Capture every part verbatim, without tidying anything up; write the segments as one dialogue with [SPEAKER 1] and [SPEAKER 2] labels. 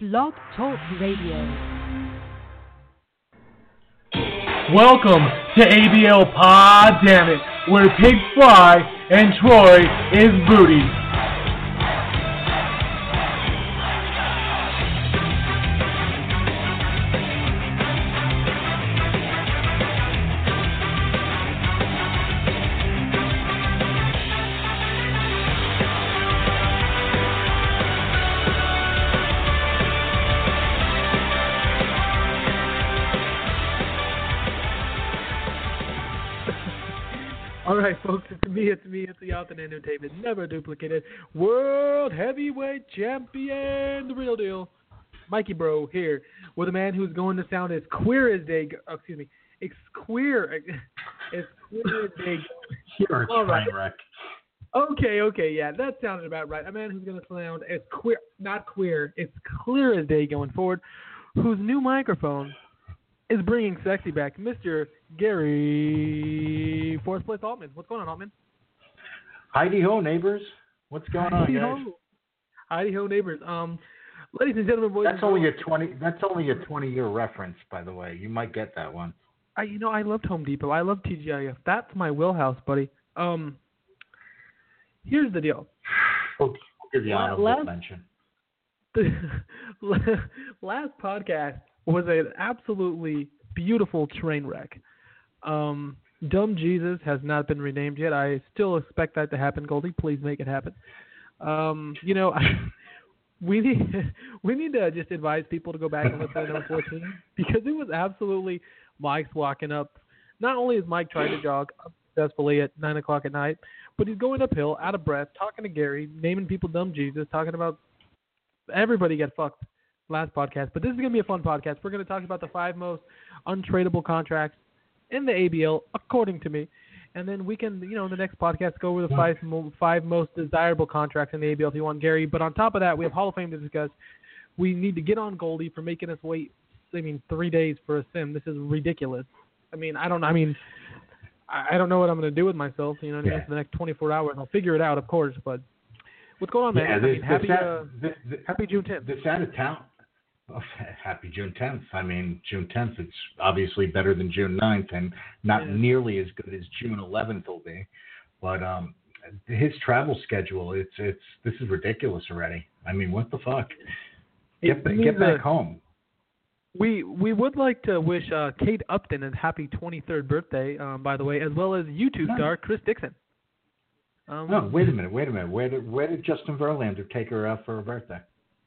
[SPEAKER 1] Blog Talk Radio.
[SPEAKER 2] Welcome to A B L Pod Damn It, where pigs fly and Troy is booty.
[SPEAKER 3] Alright, folks, it's me, it's me, it's the Alton Entertainment, never duplicated, World Heavyweight Champion, the real deal, Mikey Bro, here, with a man who's going to sound as queer as day, oh, excuse me, as queer, as queer as day.
[SPEAKER 4] You're a train wreck.
[SPEAKER 3] Okay, okay, yeah, that sounded about right. A man who's going to sound as queer, not queer, as clear as day going forward, whose new microphone is bringing sexy back, Mister Gary Fourth Place Altman. What's going on, Altman?
[SPEAKER 4] Heidi ho, neighbors. What's going on, guys?
[SPEAKER 3] Ho. Heidi ho, neighbors. Um, ladies and gentlemen, boys.
[SPEAKER 4] That's only a twenty. That's only a twenty-year reference, by the way. You might get that one.
[SPEAKER 3] I, you know, I loved Home Depot. I love T G I F. That's my wheelhouse, buddy. Um, here's the deal.
[SPEAKER 4] We'll, we'll give you honorable
[SPEAKER 3] last,
[SPEAKER 4] mention.
[SPEAKER 3] The last podcast was an absolutely beautiful train wreck. Um, Dumb Jesus has not been renamed yet. I still expect that to happen, Goldie. Please make it happen. Um, you know, I, we need we need to just advise people to go back and listen to number fourteen because it was absolutely Mike's walking up. Not only is Mike trying to jog successfully at nine o'clock at night, but he's going uphill, out of breath, talking to Gary, naming people Dumb Jesus, talking about everybody get fucked. Last podcast, but this is going to be a fun podcast. We're going to talk about the five most untradeable contracts in the A B L, according to me, and then we can, you know, in the next podcast go over the five five most desirable contracts in the A B L if you want, Gary. But on top of that, we have Hall of Fame to discuss. We need to get on Goldie for making us wait. I mean, three days for a sim. This is ridiculous. I mean, I don't. I mean, I don't know what I'm going to do with myself. You know, what I mean, for the next twenty-four hours, I'll figure it out, of course. But what's going on, man?
[SPEAKER 4] Yeah,
[SPEAKER 3] I
[SPEAKER 4] this,
[SPEAKER 3] mean, happy,
[SPEAKER 4] this,
[SPEAKER 3] uh,
[SPEAKER 4] this, this,
[SPEAKER 3] happy June tenth.
[SPEAKER 4] This out of town. Oh, happy June tenth. I mean, June tenth, it's obviously better than June ninth and not
[SPEAKER 3] yeah.
[SPEAKER 4] nearly as good as June eleventh will be. But um, his travel schedule, it's it's this is ridiculous already. I mean, what the fuck? Get,
[SPEAKER 3] it
[SPEAKER 4] get back
[SPEAKER 3] a,
[SPEAKER 4] home.
[SPEAKER 3] We we would like to wish uh, Kate Upton a happy twenty-third birthday, um, by the way, as well as YouTube
[SPEAKER 4] no.
[SPEAKER 3] star Chris Dixon. Um,
[SPEAKER 4] no, wait a minute, wait a minute. Where did, where did Justin Verlander take her out for her birthday?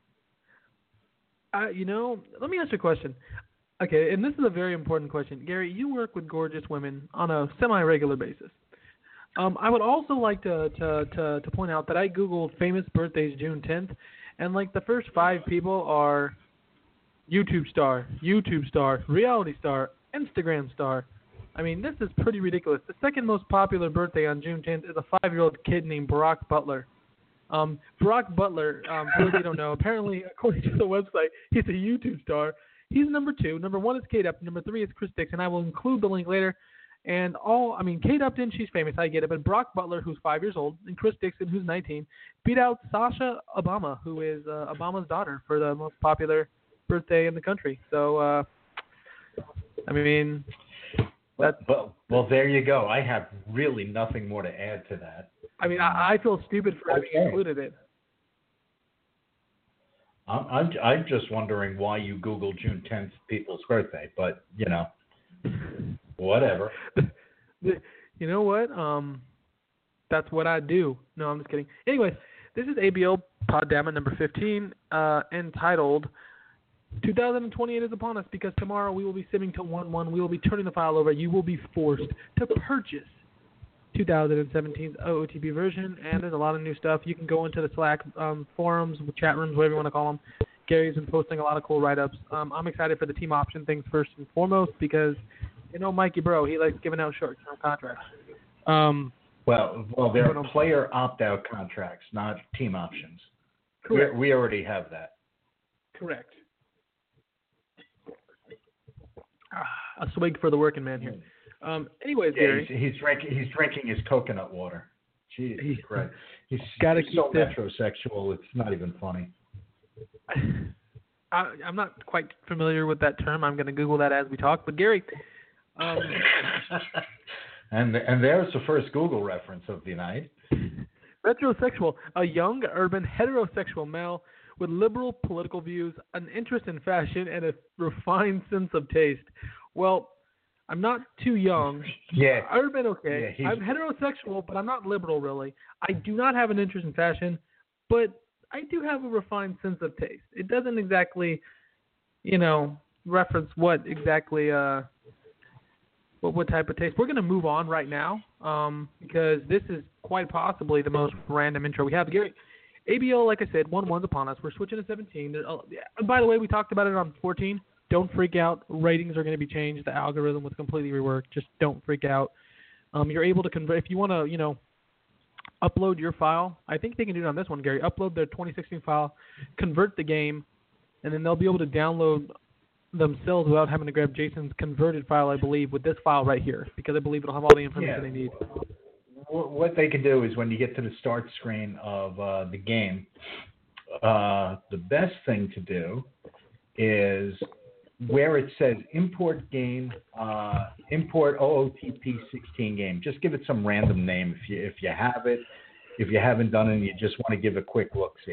[SPEAKER 3] Uh, you know, let me ask you a question. Okay, and this is a very important question. Gary, you work with gorgeous women on a semi-regular basis. Um, I would also like to, to, to, to point out that I Googled famous birthdays June tenth, and like the first five people are YouTube star, YouTube star, reality star, Instagram star. I mean, this is pretty ridiculous. The second most popular birthday on June tenth is a five-year-old kid named Barack Butler. Um, Barack Butler, um, for those you don't know, apparently, according to the website, he's a YouTube star. He's number two. Number one is Kate Upton. Number three is Chris Dixon. I will include the link later. And all, I mean, Kate Upton, she's famous. I get it. But Barack Butler, who's five years old, and Chris Dixon, who's nineteen, beat out Sasha Obama, who is uh, Obama's daughter, for the most popular birthday in the country. So, uh, I mean, that's...
[SPEAKER 4] Well, well, there you go. I have really nothing more to add to that.
[SPEAKER 3] I mean, I, I feel stupid for having
[SPEAKER 4] okay.
[SPEAKER 3] included it.
[SPEAKER 4] I'm, I'm I'm just wondering why you Googled June tenth people's birthday, but you know, whatever.
[SPEAKER 3] You know what? Um, that's what I do. No, I'm just kidding. Anyways, this is A B L Poddamn number fifteen, uh, entitled two thousand twenty-eight is upon us, because tomorrow we will be simming to one one. We will be turning the file over. You will be forced to purchase two thousand seventeen's O O T B version, and there's a lot of new stuff. You can go into the Slack um, forums, chat rooms, whatever you want to call them. Gary's been posting a lot of cool write-ups. Um, I'm excited for the team option things first and foremost because, you know, Mikey Bro, he likes giving out short-term contracts. Um,
[SPEAKER 4] well, well, they're player opt-out contracts, not team options.
[SPEAKER 3] Correct.
[SPEAKER 4] We, we already have that.
[SPEAKER 3] Correct. Ah, a swig for the working man here. Um, anyways,
[SPEAKER 4] yeah,
[SPEAKER 3] Gary.
[SPEAKER 4] He's, he's, drinking, he's drinking his coconut water. Jesus
[SPEAKER 3] he,
[SPEAKER 4] Christ. He's,
[SPEAKER 3] gotta
[SPEAKER 4] he's
[SPEAKER 3] keep
[SPEAKER 4] so
[SPEAKER 3] this.
[SPEAKER 4] metrosexual, it's not even funny.
[SPEAKER 3] I, I'm not quite familiar with that term. I'm going to Google that as we talk. But Gary, um,
[SPEAKER 4] and and there's the first Google reference of the night.
[SPEAKER 3] Metrosexual, a young, urban, heterosexual male with liberal political views, an interest in fashion, and a refined sense of taste. Well, I'm not too young.
[SPEAKER 4] Yeah.
[SPEAKER 3] Urban, okay.
[SPEAKER 4] Yeah,
[SPEAKER 3] I'm heterosexual, but I'm not liberal, really. I do not have an interest in fashion, but I do have a refined sense of taste. It doesn't exactly, you know, reference what exactly, uh, what, what type of taste. We're going to move on right now um, because this is quite possibly the most random intro we have. Gary, A B L, like I said, one one's upon us. We're switching to seventeen. Uh, by the way, we talked about it on fourteen. Don't freak out. Ratings are going to be changed. The algorithm was completely reworked. Just don't freak out. Um, you're able to convert if you want to, you know, upload your file. I think they can do it on this one, Gary. Upload their twenty sixteen file, convert the game, and then they'll be able to download themselves without having to grab Jason's converted file, I believe, with this file right here, because I believe it'll have all the information
[SPEAKER 4] Yeah.
[SPEAKER 3] they need.
[SPEAKER 4] What they can do is when you get to the start screen of uh, the game, uh, the best thing to do is where it says import game, uh, import O O T P sixteen game. Just give it some random name if you if you have it. If you haven't done it and you just want to give a quick look-see.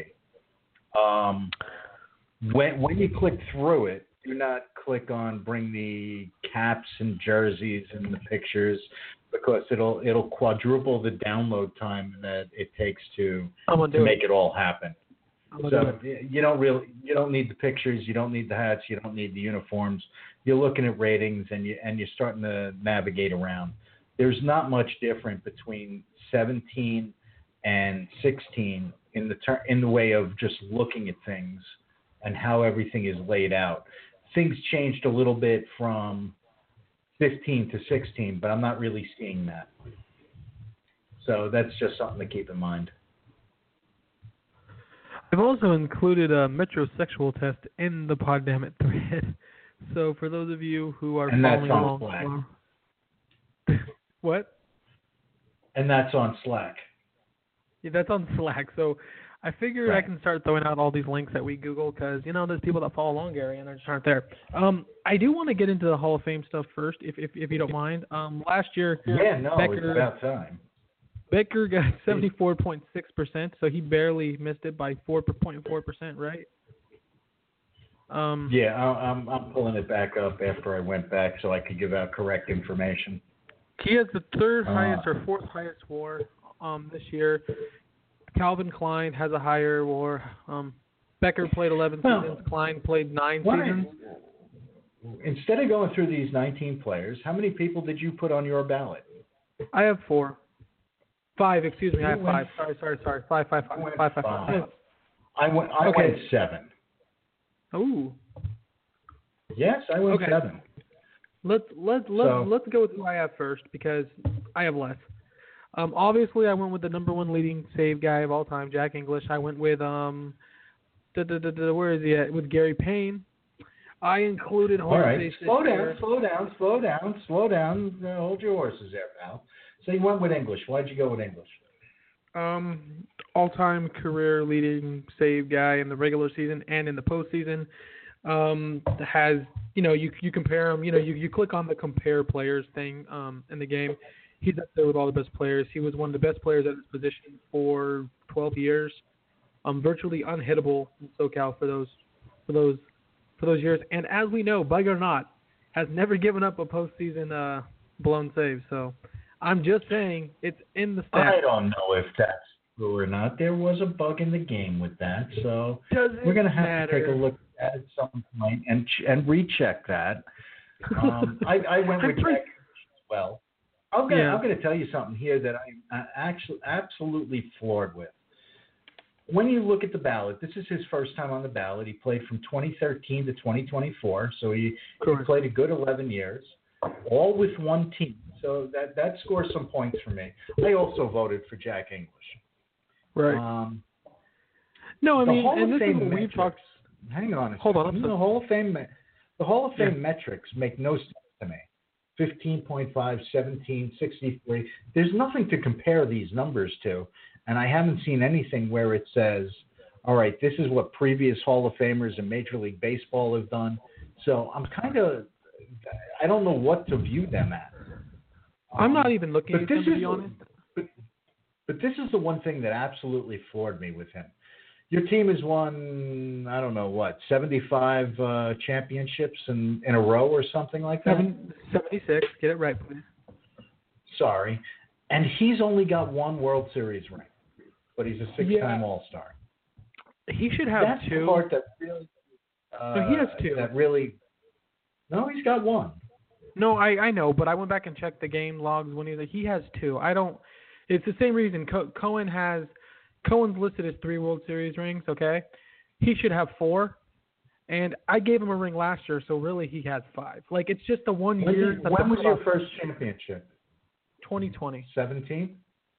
[SPEAKER 4] Um, when when you click through it, do not click on bring the caps and jerseys and the pictures, because it'll it'll quadruple the download time that it takes to to make it all happen. So you don't really you don't need the pictures, you don't need the hats, you don't need the uniforms. You're looking at ratings and you and you're starting to navigate around. There's not much different between seventeen and sixteen in the ter- in the way of just looking at things and how everything is laid out. Things changed a little bit from fifteen to sixteen, but I'm not really seeing that. So that's just something to keep in mind.
[SPEAKER 3] I've also included a metrosexual test in the Poddamn thread. So for those of you who are
[SPEAKER 4] and
[SPEAKER 3] following
[SPEAKER 4] that's on
[SPEAKER 3] along,
[SPEAKER 4] Slack.
[SPEAKER 3] What?
[SPEAKER 4] And that's on Slack.
[SPEAKER 3] Yeah, that's on Slack. So I figured
[SPEAKER 4] Right.
[SPEAKER 3] I can start throwing out all these links that we Google because, you know, there's people that follow along, Gary, and they just aren't there. Um, I do want to get into the Hall of Fame stuff first, if if, if you don't mind. Um, last year,
[SPEAKER 4] Yeah, no,
[SPEAKER 3] Becker,
[SPEAKER 4] it's about time.
[SPEAKER 3] Becker got seventy-four point six percent, so he barely missed it by four point four percent, right? Um,
[SPEAKER 4] Yeah, I, I'm I'm pulling it back up after I went back so I could give out correct information.
[SPEAKER 3] He has the third
[SPEAKER 4] Uh,
[SPEAKER 3] highest or fourth highest WAR um, this year. Calvin Klein has a higher WAR. Um, Becker played eleven
[SPEAKER 4] Well,
[SPEAKER 3] seasons. Klein played nine
[SPEAKER 4] why-
[SPEAKER 3] seasons.
[SPEAKER 4] Instead of going through these nineteen players, how many people did you put on your ballot?
[SPEAKER 3] I have four. Five, excuse me. I have
[SPEAKER 4] You went-
[SPEAKER 3] five. Sorry, sorry, sorry. Five, five,
[SPEAKER 4] I
[SPEAKER 3] five,
[SPEAKER 4] went
[SPEAKER 3] five, five,
[SPEAKER 4] five.
[SPEAKER 3] five.
[SPEAKER 4] I went I
[SPEAKER 3] Okay.
[SPEAKER 4] went seven.
[SPEAKER 3] Ooh.
[SPEAKER 4] Yes, I went
[SPEAKER 3] Okay.
[SPEAKER 4] seven.
[SPEAKER 3] Let's let's let's
[SPEAKER 4] So-
[SPEAKER 3] let's go with who I have first because I have less. Um, obviously, I went with the number one leading save guy of all time, Jack English. I went with um, da, da, da, da, where is he at? With Gary Payne. I included
[SPEAKER 4] All right,
[SPEAKER 3] Jose
[SPEAKER 4] slow down,
[SPEAKER 3] Cicero.
[SPEAKER 4] slow down, slow down, slow down. Uh, hold your horses there, pal. So you went with English. Why'd you go with English?
[SPEAKER 3] Um, all-time career leading save guy in the regular season and in the postseason. Um, has you know you you compare him. You know you, you click on the compare players thing um in the game. He's up there with all the best players. He was one of the best players at his position for twelve years. Um, virtually unhittable in SoCal for those for those for those years. And as we know, bug or not, has never given up a postseason uh, blown save. So I'm just saying it's in the stats.
[SPEAKER 4] I don't know if that's true or not. There was a bug in the game with that, so
[SPEAKER 3] Doesn't
[SPEAKER 4] we're going to have
[SPEAKER 3] matter.
[SPEAKER 4] to take a look at it at some point and ch- and recheck that. Um, I, I went with
[SPEAKER 3] I'm pretty-
[SPEAKER 4] Jack as well. I'm going
[SPEAKER 3] Yeah.
[SPEAKER 4] I'm going to tell you something here that I'm uh, actually absolutely floored with. When you look at the ballot, this is his first time on the ballot. He played from twenty thirteen to twenty twenty-four, so he, he
[SPEAKER 3] Correct.
[SPEAKER 4] played a good eleven years, all with one team. So that, that scores some points for me. I also voted for Jack English.
[SPEAKER 3] Right.
[SPEAKER 4] Um,
[SPEAKER 3] no, I
[SPEAKER 4] the
[SPEAKER 3] mean,
[SPEAKER 4] Hall
[SPEAKER 3] and
[SPEAKER 4] of
[SPEAKER 3] this is
[SPEAKER 4] Fame
[SPEAKER 3] what we've
[SPEAKER 4] metrics,
[SPEAKER 3] talked.
[SPEAKER 4] hang on a
[SPEAKER 3] Hold on,
[SPEAKER 4] second.
[SPEAKER 3] I'm
[SPEAKER 4] The
[SPEAKER 3] sorry.
[SPEAKER 4] Hall of Fame, me- the Hall of Fame
[SPEAKER 3] Yeah.
[SPEAKER 4] metrics make no sense to me. fifteen point five, seventeen, sixty-three. There's nothing to compare these numbers to, and I haven't seen anything where it says, all right, this is what previous Hall of Famers in Major League Baseball have done. So I'm kind of, I don't know what to view them at. Um,
[SPEAKER 3] I'm not even looking at him, to be honest.
[SPEAKER 4] But, but this is the one thing that absolutely floored me with him. Your team has won, I don't know what, seventy-five uh, championships in, in a row or something like that?
[SPEAKER 3] Seven, seventy-six. Get it right, please.
[SPEAKER 4] Sorry. And he's only got one World Series ring, but he's a six-time
[SPEAKER 3] Yeah.
[SPEAKER 4] All-Star.
[SPEAKER 3] He should have
[SPEAKER 4] That's
[SPEAKER 3] two.
[SPEAKER 4] the part that really, uh,
[SPEAKER 3] No, he has two.
[SPEAKER 4] That really, no, he's got one.
[SPEAKER 3] No, I, I know, but I went back and checked the game logs when he was, he has two. I don't. It's the same reason. Co- Cohen has Cohen's listed as three World Series rings. Okay, he should have four, and I gave him a ring last year, so really he has five. Like it's just the one
[SPEAKER 4] When,
[SPEAKER 3] year.
[SPEAKER 4] did,
[SPEAKER 3] that
[SPEAKER 4] when
[SPEAKER 3] the
[SPEAKER 4] was your
[SPEAKER 3] playoff-
[SPEAKER 4] first championship?
[SPEAKER 3] twenty twenty.
[SPEAKER 4] seventeen?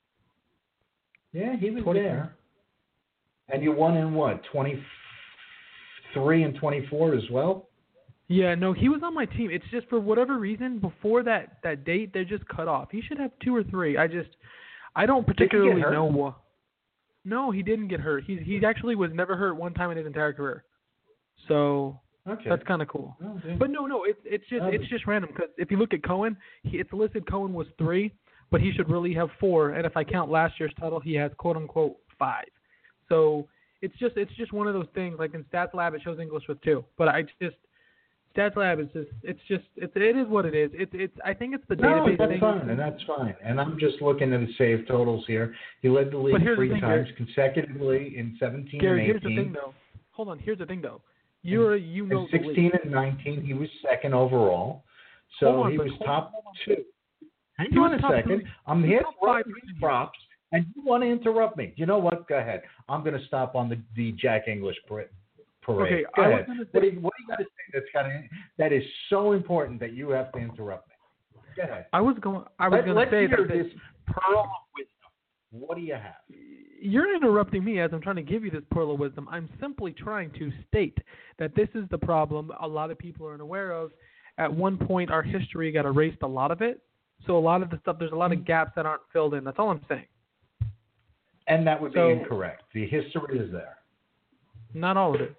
[SPEAKER 4] Yeah, he was
[SPEAKER 3] twenty
[SPEAKER 4] there. And you won in what, twenty-three and twenty-four as well?
[SPEAKER 3] Yeah, no, he was on my team. It's just for whatever reason before that, that date they're just cut off. He should have two or three. I just I don't particularly
[SPEAKER 4] Did he get hurt?
[SPEAKER 3] know what. No, he didn't get hurt. He he actually was never hurt one time in his entire career. So
[SPEAKER 4] Okay.
[SPEAKER 3] that's kind of cool.
[SPEAKER 4] Oh, yeah.
[SPEAKER 3] But no, no, it's it's just
[SPEAKER 4] Um,
[SPEAKER 3] it's just random because if you look at Cohen, he, it's listed Cohen was three, but he should really have four. And if I count last year's title, he has quote unquote five. So it's just it's just one of those things. Like in Stats Lab, it shows English with two, but I just Stats Lab is just it's just it's it is what it is. It's it's I think it's the
[SPEAKER 4] No,
[SPEAKER 3] database
[SPEAKER 4] that's
[SPEAKER 3] thing.
[SPEAKER 4] fine, and that's fine. And I'm just looking at the save totals here. He led the
[SPEAKER 3] But
[SPEAKER 4] league
[SPEAKER 3] here's the
[SPEAKER 4] three
[SPEAKER 3] thing,
[SPEAKER 4] times
[SPEAKER 3] Gary.
[SPEAKER 4] consecutively in seventeen
[SPEAKER 3] Gary,
[SPEAKER 4] and
[SPEAKER 3] here's the
[SPEAKER 4] eighteen.
[SPEAKER 3] thing though. Hold on, here's the thing though. You're you know
[SPEAKER 4] In
[SPEAKER 3] the
[SPEAKER 4] sixteen
[SPEAKER 3] league.
[SPEAKER 4] and nineteen, he was second overall. So
[SPEAKER 3] Hold on,
[SPEAKER 4] he
[SPEAKER 3] but
[SPEAKER 4] was
[SPEAKER 3] hold
[SPEAKER 4] top
[SPEAKER 3] on, hold on.
[SPEAKER 4] two. Hang
[SPEAKER 3] He was
[SPEAKER 4] on a
[SPEAKER 3] top
[SPEAKER 4] second.
[SPEAKER 3] three.
[SPEAKER 4] I'm
[SPEAKER 3] He was
[SPEAKER 4] here
[SPEAKER 3] top
[SPEAKER 4] to
[SPEAKER 3] five
[SPEAKER 4] these
[SPEAKER 3] this year.
[SPEAKER 4] props, and you want to interrupt me. You know what? Go ahead. I'm going to stop on the, the Jack English parade.
[SPEAKER 3] Okay,
[SPEAKER 4] Go
[SPEAKER 3] I was
[SPEAKER 4] ahead.
[SPEAKER 3] gonna say-
[SPEAKER 4] What do you, what do you got to say that's got to, that is so important that you have to interrupt me? Go ahead.
[SPEAKER 3] I was going I was
[SPEAKER 4] Let,
[SPEAKER 3] going
[SPEAKER 4] let's
[SPEAKER 3] to say
[SPEAKER 4] hear
[SPEAKER 3] that
[SPEAKER 4] this pearl of wisdom. What do you have?
[SPEAKER 3] You're interrupting me as I'm trying to give you this pearl of wisdom. I'm simply trying to state that this is the problem a lot of people are unaware of. At one point, our history got erased, a lot of it. So a lot of the stuff, there's a lot of gaps that aren't filled in. That's all I'm saying.
[SPEAKER 4] And that would
[SPEAKER 3] So-
[SPEAKER 4] be incorrect. The history is there.
[SPEAKER 3] Not all of it.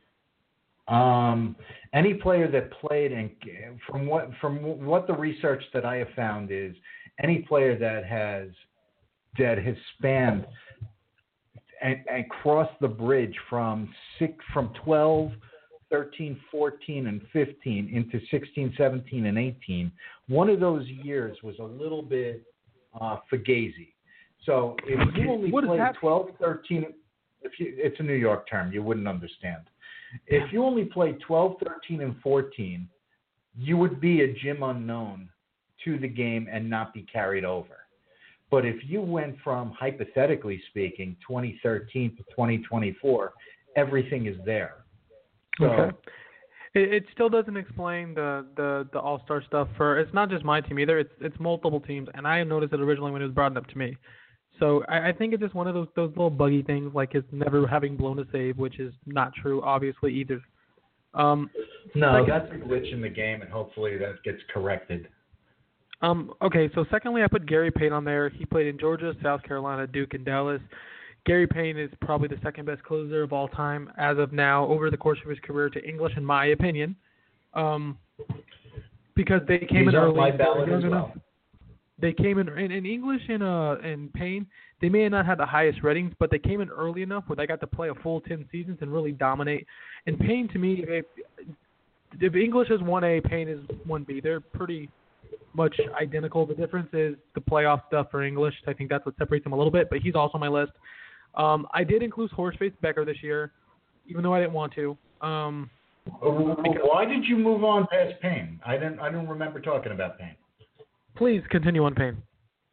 [SPEAKER 4] Um, any player that played, and from what from what the research that I have found is, any player that has that has spanned and, and crossed the bridge from six from twelve, thirteen, fourteen, and fifteen into sixteen, seventeen, and eighteen. One of those years was a little bit uh, fugazi. So if you only
[SPEAKER 3] What does
[SPEAKER 4] played
[SPEAKER 3] that-
[SPEAKER 4] twelve, thirteen, if you, it's a New York term, you wouldn't understand. If you only played twelve, thirteen, and fourteen, you would be a gym unknown to the game and not be carried over. But if you went from, hypothetically speaking, twenty thirteen to twenty twenty-four, everything is there. So,
[SPEAKER 3] Okay. It, it still doesn't explain the, the, the all-star stuff for – it's not just my team either. It's it's multiple teams, and I noticed it originally when it was brought up to me. So I, I think it's just one of those those little buggy things, like his never having blown a save, which is not true, obviously, either. Um,
[SPEAKER 4] no,
[SPEAKER 3] second-
[SPEAKER 4] that's a glitch in the game, and hopefully that gets corrected.
[SPEAKER 3] Um, okay, so secondly, I put Gary Payne on there. He played in Georgia, South Carolina, Duke, and Dallas. Gary Payne is probably the second best closer of all time as of now over the course of his career to English, in my opinion, um, because they came
[SPEAKER 4] He's
[SPEAKER 3] in
[SPEAKER 4] on
[SPEAKER 3] early.
[SPEAKER 4] my
[SPEAKER 3] they were
[SPEAKER 4] ballot
[SPEAKER 3] young
[SPEAKER 4] as
[SPEAKER 3] enough.
[SPEAKER 4] well.
[SPEAKER 3] They came in in, in English and uh and Payne. They may have not had the highest ratings, but they came in early enough where they got to play a full ten seasons and really dominate. And Payne, to me, if, if English is one A, Payne is one B. They're pretty much identical. The difference is the playoff stuff for English. I think that's what separates them a little bit. But he's also on my list. Um, I did include Horseface Becker this year, even though I didn't want to. Um,
[SPEAKER 4] Why did you move on past Payne? I didn't. I don't remember talking about Payne.
[SPEAKER 3] please continue on Payne.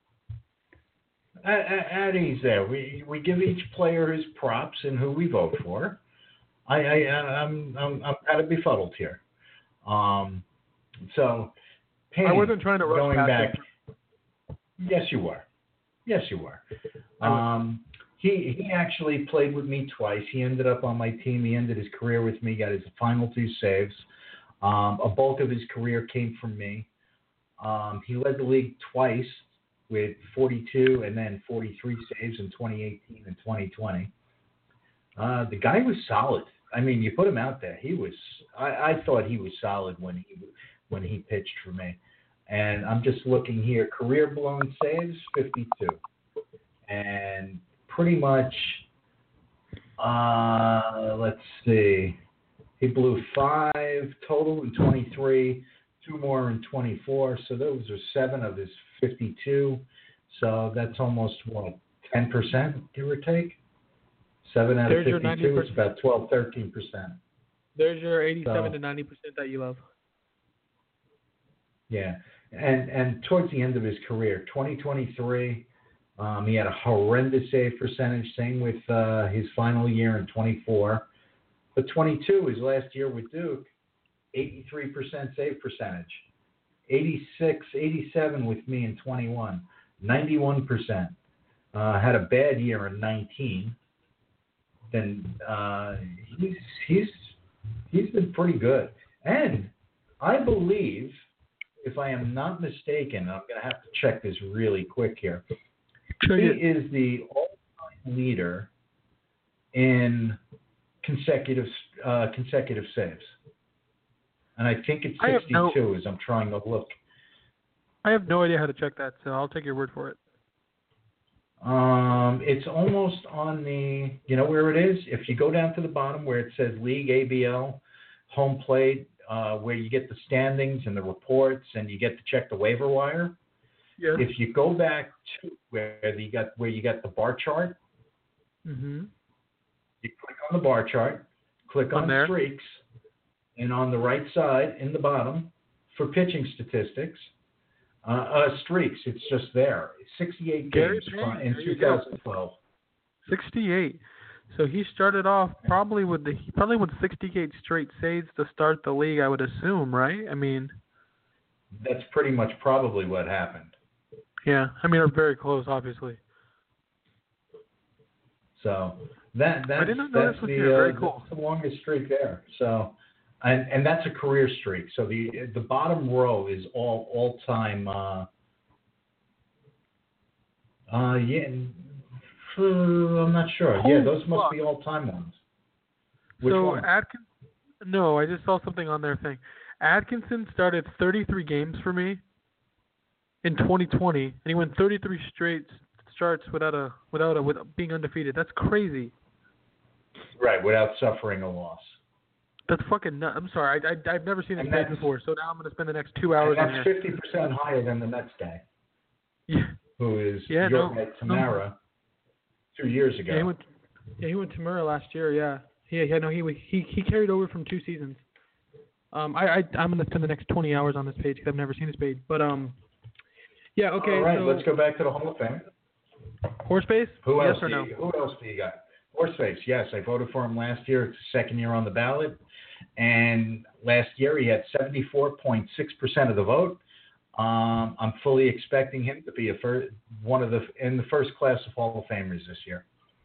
[SPEAKER 4] At, at, at ease there. We we give each player his props and who we vote for. I, I I'm I'm I'm kind of befuddled here. Um, so Payne,
[SPEAKER 3] I wasn't trying to rush
[SPEAKER 4] going
[SPEAKER 3] past
[SPEAKER 4] back.
[SPEAKER 3] it.
[SPEAKER 4] Yes, you were. Yes, you were. Um, he he actually played with me twice. He ended up on my team. He ended his career with me. Got his final two saves. Um, a bulk of his career came from me. Um, he led the league twice with forty-two and then forty-three saves in twenty eighteen and twenty twenty. Uh, the guy was solid. I mean, you put him out there. He was. I, I thought he was solid when he when he pitched for me. And I'm just looking here. Career blown saves, fifty-two, and pretty much. Uh, let's see. He blew five total in twenty-three, two more in twenty-four. So those are seven of his fifty-two. So that's almost what ten percent, give or take. Seven out
[SPEAKER 3] There's
[SPEAKER 4] of fifty-two is about twelve, thirteen percent.
[SPEAKER 3] There's your eighty-seven
[SPEAKER 4] so,
[SPEAKER 3] to ninety percent that you love.
[SPEAKER 4] Yeah, and and towards the end of his career, twenty twenty-three, um, he had a horrendous save percentage. Same with uh, his final year in twenty-four. But twenty-two, his last year with Duke, eighty-three percent save percentage. eighty-six, eighty-seven with me in twenty-one, ninety-one percent. Uh, had a bad year in nineteen. Then uh, he's he's he's been pretty good. And I believe, if I am not mistaken, I'm going to have to check this really quick here. He is the all-time leader in consecutive uh, consecutive saves, and I think it's sixty-two. No, as I'm trying to look.
[SPEAKER 3] I have no idea how to check that, so I'll take your word for it.
[SPEAKER 4] Um, it's almost on the, you know where it is? If you go down to the bottom where it says League, A B L, home plate, uh, where you get the standings and the reports and you get to check the waiver wire.
[SPEAKER 3] Yes.
[SPEAKER 4] If you go back to where you got where you got the bar chart,
[SPEAKER 3] mm-hmm.
[SPEAKER 4] you click on the bar chart, click on, on streaks, and on the right side in the bottom for pitching statistics, uh, uh, streaks, it's just there. sixty-eight
[SPEAKER 3] Gary
[SPEAKER 4] games
[SPEAKER 3] Payne,
[SPEAKER 4] in two thousand twelve.
[SPEAKER 3] sixty-eight. So he started off probably with the probably with sixty-eight straight saves to start the league, I would assume, right? I mean,
[SPEAKER 4] that's pretty much probably what happened.
[SPEAKER 3] Yeah, I mean, we're very close, obviously.
[SPEAKER 4] So that that's
[SPEAKER 3] I didn't know
[SPEAKER 4] that's
[SPEAKER 3] this was
[SPEAKER 4] the
[SPEAKER 3] here. Very
[SPEAKER 4] uh,
[SPEAKER 3] cool.
[SPEAKER 4] that's the longest streak there. So, and and that's a career streak. So the the bottom row is all all time. Uh, uh yeah, uh, I'm not sure.
[SPEAKER 3] Holy
[SPEAKER 4] yeah, those must
[SPEAKER 3] fuck.
[SPEAKER 4] be all time ones. Which
[SPEAKER 3] so
[SPEAKER 4] one?
[SPEAKER 3] Atkinson. No, I just saw something on their thing. Atkinson started thirty-three games for me in twenty twenty, and he went thirty-three straight starts without a without a without being undefeated. That's crazy.
[SPEAKER 4] Right, without suffering a loss.
[SPEAKER 3] That's fucking nuts. I'm sorry, I, I I've never seen this
[SPEAKER 4] and
[SPEAKER 3] page before, so now I'm going to spend the next two hours
[SPEAKER 4] and
[SPEAKER 3] on
[SPEAKER 4] that's
[SPEAKER 3] here.
[SPEAKER 4] fifty percent higher than the next guy.
[SPEAKER 3] Yeah.
[SPEAKER 4] Who is
[SPEAKER 3] yeah,
[SPEAKER 4] your
[SPEAKER 3] no,
[SPEAKER 4] guy Tamara
[SPEAKER 3] no.
[SPEAKER 4] two years ago.
[SPEAKER 3] Yeah, he went. Yeah, he went to Tamara last year. Yeah. Yeah, yeah. No, he he he carried over from two seasons. Um, I, I I'm going to spend the next twenty hours on this page because I've never seen this page, but um. Yeah, okay.
[SPEAKER 4] All right,
[SPEAKER 3] so
[SPEAKER 4] let's go back to the Hall of Fame.
[SPEAKER 3] Horseface?
[SPEAKER 4] Who
[SPEAKER 3] yes
[SPEAKER 4] else
[SPEAKER 3] or
[SPEAKER 4] do
[SPEAKER 3] no?
[SPEAKER 4] you, who else do you got? Horseface, yes. I voted for him last year. It's the second year on the ballot. And last year he had seventy-four point six percent of the vote. Um, I'm fully expecting him to be a fir- one of the in the first class of Hall of Famers this year.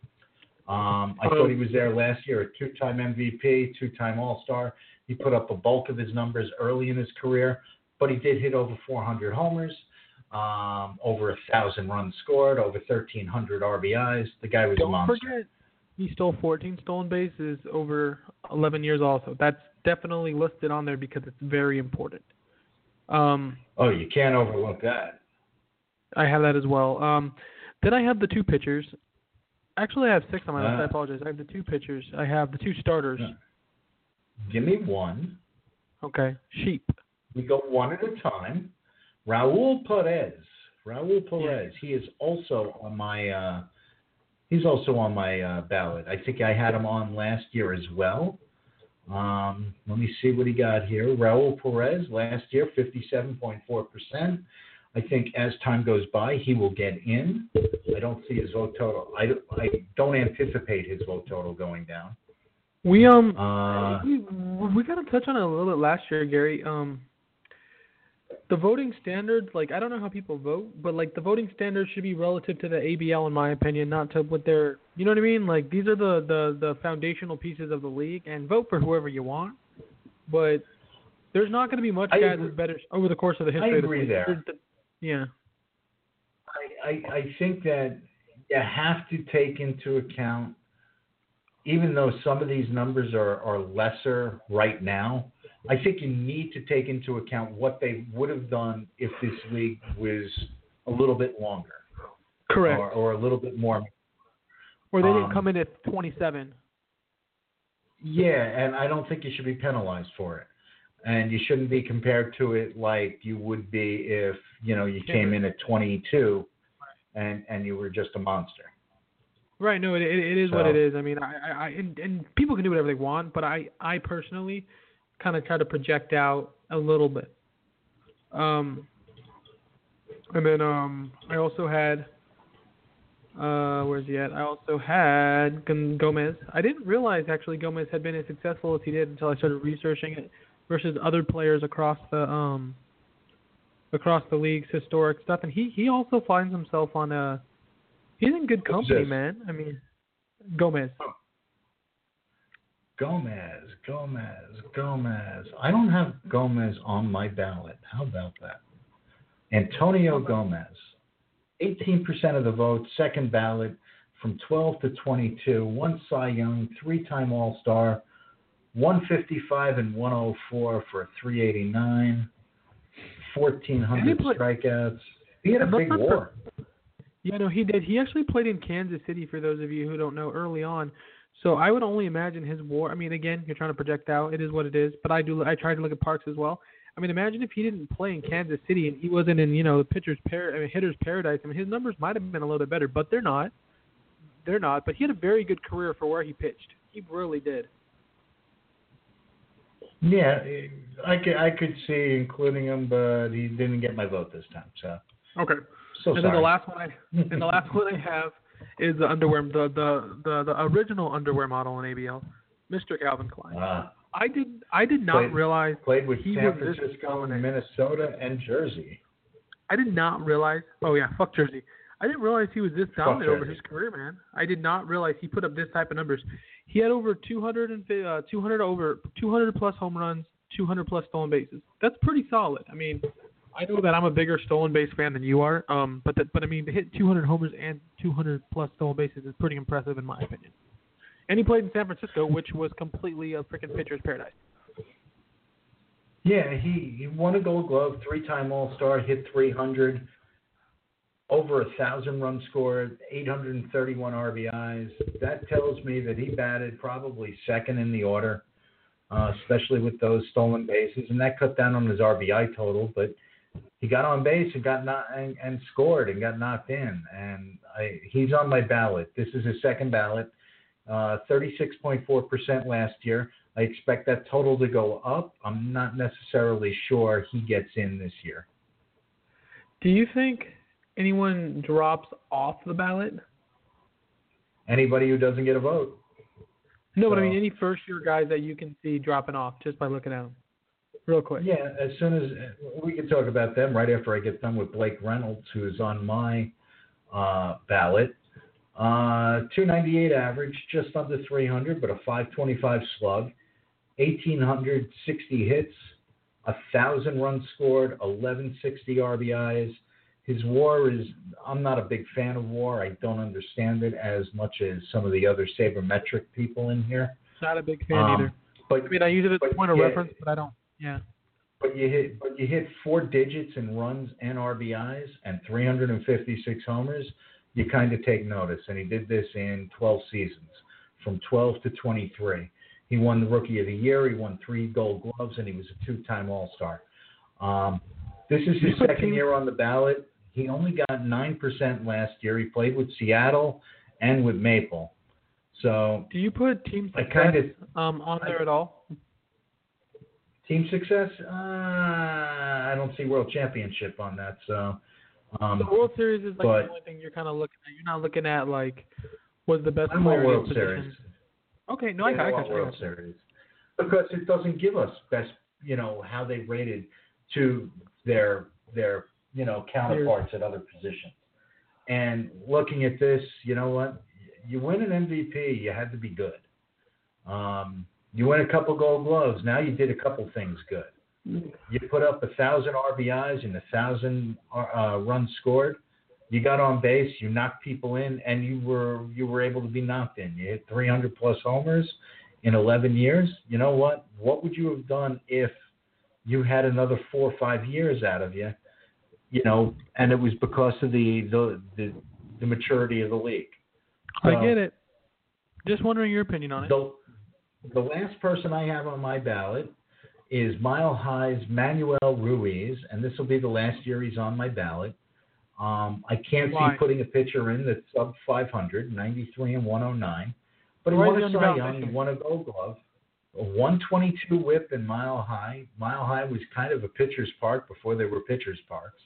[SPEAKER 4] Um, I thought he was there last year, a two-time M V P, two-time All-Star. He put up a bulk of his numbers early in his career, but he did hit over four hundred homers. Um, over a thousand runs scored, over thirteen hundred R B Is. The guy was
[SPEAKER 3] Don't
[SPEAKER 4] a monster.
[SPEAKER 3] forget, he stole fourteen stolen bases over eleven years. Also, that's definitely listed on there because it's very important. Um,
[SPEAKER 4] oh, you can't overlook that.
[SPEAKER 3] I have that as well. Um, then I have the two pitchers. Actually, I have six on my list.
[SPEAKER 4] Uh,
[SPEAKER 3] I apologize. I have the two pitchers. I have the two starters.
[SPEAKER 4] Give me one.
[SPEAKER 3] Okay, Sheep.
[SPEAKER 4] We go one at a time. Raul Perez. Raul Perez. He is also on my. Uh, he's also on my uh, ballot. I think I had him on last year as well. Um, let me see what he got here. Raul Perez last year, fifty-seven point four percent. I think as time goes by, he will get in. I don't see his vote total. I, I don't anticipate his vote total going down.
[SPEAKER 3] We um
[SPEAKER 4] uh,
[SPEAKER 3] we we got to touch on it a little bit last year, Gary. Um. The voting standards, like, I don't know how people vote, but, like, the voting standards should be relative to the A B L, in my opinion, not to what they're, you know what I mean? Like, these are the, the, the foundational pieces of the league, and vote for whoever you want. But there's not going to be much
[SPEAKER 4] I
[SPEAKER 3] guys
[SPEAKER 4] agree.
[SPEAKER 3] that's better over the course of the history
[SPEAKER 4] I
[SPEAKER 3] of the
[SPEAKER 4] agree
[SPEAKER 3] league.
[SPEAKER 4] there.
[SPEAKER 3] The, yeah.
[SPEAKER 4] I, I, I think that you have to take into account even though some of these numbers are, are lesser right now, I think you need to take into account what they would have done if this league was a little bit longer.
[SPEAKER 3] Correct.
[SPEAKER 4] Or, or a little bit more.
[SPEAKER 3] Or they didn't
[SPEAKER 4] um,
[SPEAKER 3] come in at twenty-seven.
[SPEAKER 4] Yeah, and I don't think you should be penalized for it. And you shouldn't be compared to it like you would be if, you know, you came in at twenty-two and, and you were just a monster.
[SPEAKER 3] Right. No, it it, it is
[SPEAKER 4] so,
[SPEAKER 3] what it is. I mean, I, I and, and people can do whatever they want, but I, I personally kind of try to project out a little bit. Um, and then um, I also had. Uh, where's he at? I also had Gomez. I didn't realize actually Gomez had been as successful as he did until I started researching it versus other players across the um across the league's historic stuff. And he, he also finds himself on a he's in good company, man. I mean, Gomez.
[SPEAKER 4] Gomez, Gomez, Gomez. I don't have Gomez on my ballot. How about that? Antonio Gomez. eighteen percent of the vote, second ballot from twelve to twenty-two, one Cy Young, three-time All-Star, one fifty-five and one oh four for a three eighty-nine, fourteen hundred play, strikeouts. He had a big war.
[SPEAKER 3] Yeah, no, he did. He actually played in Kansas City, for those of you who don't know, early on. So I would only imagine his war. I mean, again, you're trying to project out. It is what it is. But I do. I try to look at Parks as well. I mean, imagine if he didn't play in Kansas City and he wasn't in, you know, the pitcher's par- I mean, hitter's paradise. I mean, his numbers might have been a little bit better, but they're not. They're not. But he had a very good career for where he pitched. He really did.
[SPEAKER 4] Yeah, I could, I could see including him, but he didn't get my vote this time. So
[SPEAKER 3] okay.
[SPEAKER 4] So
[SPEAKER 3] and
[SPEAKER 4] sorry.
[SPEAKER 3] then the last one I and the last one I have is the underwear, the the the, the original underwear model in A B L, Mister Calvin Klein. Uh, I did I did not
[SPEAKER 4] played,
[SPEAKER 3] realize
[SPEAKER 4] played with
[SPEAKER 3] he
[SPEAKER 4] San
[SPEAKER 3] was
[SPEAKER 4] Francisco, Minnesota, and Jersey.
[SPEAKER 3] I did not realize. Oh yeah, fuck Jersey. I didn't realize he was this dominant over his career, man. I did not realize he put up this type of numbers. He had over two hundred and uh, two hundred over two hundred plus home runs, two hundred plus stolen bases. That's pretty solid. I mean, I know that I'm a bigger stolen base fan than you are, um, but that, but I mean, to hit two hundred homers and two hundred plus stolen bases is pretty impressive in my opinion. And he played in San Francisco, which was completely a freaking pitcher's paradise.
[SPEAKER 4] Yeah, he, he won a Gold Glove, three-time All-Star, hit three hundred, over a thousand runs scored, eight hundred thirty-one R B Is. That tells me that he batted probably second in the order, uh, especially with those stolen bases, and that cut down on his R B I total. But he got on base and got not, and, and scored and got knocked in, and I, he's on my ballot. This is his second ballot. Uh, thirty-six point four percent last year. I expect that total to go up. I'm not necessarily sure he gets in this year.
[SPEAKER 3] Do you think anyone drops off the ballot?
[SPEAKER 4] Anybody who doesn't get a vote.
[SPEAKER 3] No,
[SPEAKER 4] so,
[SPEAKER 3] but I mean any first-year guys that you can see dropping off just by looking at them. Real quick.
[SPEAKER 4] Yeah, as soon as we can talk about them right after I get done with Blake Reynolds, who is on my uh, ballot. Uh, two ninety-eight average, just under three hundred, but a five twenty-five slug, eighteen sixty hits, one thousand runs scored, eleven sixty R B Is. His WAR is, I'm not a big fan of WAR. I don't understand it as much as some of the other sabermetric people in here.
[SPEAKER 3] Not a big fan
[SPEAKER 4] um,
[SPEAKER 3] either.
[SPEAKER 4] But,
[SPEAKER 3] I mean, I use it as a point of
[SPEAKER 4] yeah,
[SPEAKER 3] reference, but I don't. Yeah.
[SPEAKER 4] But you hit, but you hit four digits in runs and R B Is and three hundred fifty-six homers. You kind of take notice, and he did this in twelve seasons, from twelve to twenty-three. He won the Rookie of the Year, he won three Gold Gloves, and he was a two-time All-Star. Um, this is his second year on the ballot. He only got nine percent last year. He played with Seattle and with Maple. So,
[SPEAKER 3] do you put team success
[SPEAKER 4] I kind of,
[SPEAKER 3] um, on there I, at all?
[SPEAKER 4] Team success? Uh, I don't see World Championship on that, so... Um,
[SPEAKER 3] the World Series is like
[SPEAKER 4] but,
[SPEAKER 3] the only thing you're kind of looking at. You're not looking at like was the best
[SPEAKER 4] I
[SPEAKER 3] player in
[SPEAKER 4] World
[SPEAKER 3] his
[SPEAKER 4] Series.
[SPEAKER 3] position. Okay, no,
[SPEAKER 4] yeah,
[SPEAKER 3] I, I got
[SPEAKER 4] you. World Series because it doesn't give us best, you know, how they rated to their their you know counterparts at other positions. And looking at this, you know what? You win an M V P, you had to be good. Um, you win a couple Gold Gloves. Now you did a couple things good. You put up a thousand R B Is and a thousand uh, runs scored. You got on base, you knocked people in, and you were you were able to be knocked in. You hit three hundred plus homers in eleven years. You know what? What would you have done if you had another four or five years out of you? You know, and it was because of the the the, the maturity of the league. So,
[SPEAKER 3] I get it. Just wondering your opinion on it.
[SPEAKER 4] The, the last person I have on my ballot is Mile High's Manuel Ruiz, and this will be the last year he's on my ballot. Um, I can't
[SPEAKER 3] Why?
[SPEAKER 4] see putting a pitcher in that's sub five hundred, ninety-three and one oh nine. But he
[SPEAKER 3] Why
[SPEAKER 4] won
[SPEAKER 3] is
[SPEAKER 4] a
[SPEAKER 3] he on your
[SPEAKER 4] Cy
[SPEAKER 3] ballot
[SPEAKER 4] Young,
[SPEAKER 3] this
[SPEAKER 4] he
[SPEAKER 3] year?
[SPEAKER 4] won a Gold Glove, a one twenty-two whip in Mile High. Mile High was kind of a pitcher's park before they were pitcher's parks.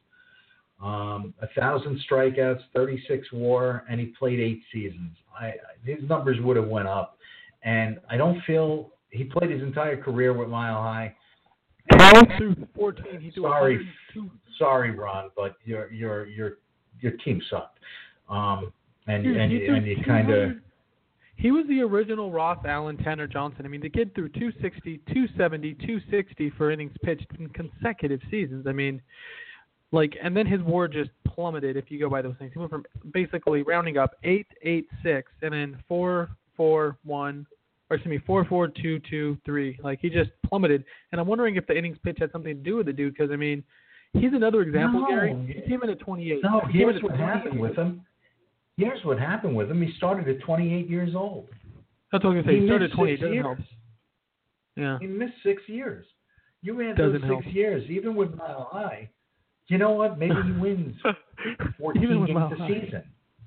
[SPEAKER 4] Um, a thousand strikeouts, thirty-six WAR, and he played eight seasons. I, his numbers would have went up, and I don't feel he played his entire career with Mile High.
[SPEAKER 3] twelve through fourteen, he threw
[SPEAKER 4] Sorry,
[SPEAKER 3] one hundred two.
[SPEAKER 4] sorry, Ron, but your your your your team sucked, um, and
[SPEAKER 3] Dude,
[SPEAKER 4] and
[SPEAKER 3] he
[SPEAKER 4] you,
[SPEAKER 3] threw
[SPEAKER 4] and you kind of.
[SPEAKER 3] two hundred. He was the original Ross Allen, Tanner Johnson. I mean, the kid threw two sixty, two seventy, two sixty for innings pitched in consecutive seasons. I mean, like, and then his WAR just plummeted if you go by those things. He went from basically rounding up eight eight six and then four four one, or excuse me, four four two two three. Like, he just plummeted. And I'm wondering if the innings pitch had something to do with the dude, because, I mean, he's another example,
[SPEAKER 4] No.
[SPEAKER 3] Gary. He came in at twenty-eight.
[SPEAKER 4] No,
[SPEAKER 3] He came in
[SPEAKER 4] here's
[SPEAKER 3] at
[SPEAKER 4] what happened with him. Here's what happened with him. He started at twenty-eight years old.
[SPEAKER 3] That's what I was going to say.
[SPEAKER 4] He
[SPEAKER 3] He started
[SPEAKER 4] missed
[SPEAKER 3] at twenty-eight.
[SPEAKER 4] six
[SPEAKER 3] Doesn't
[SPEAKER 4] years.
[SPEAKER 3] help. Yeah.
[SPEAKER 4] He missed six years. You had
[SPEAKER 3] Doesn't
[SPEAKER 4] those
[SPEAKER 3] help.
[SPEAKER 4] six years, even with Mile High. You know what? Maybe he wins fourteen
[SPEAKER 3] Even with
[SPEAKER 4] games
[SPEAKER 3] Mile
[SPEAKER 4] a
[SPEAKER 3] High.
[SPEAKER 4] season.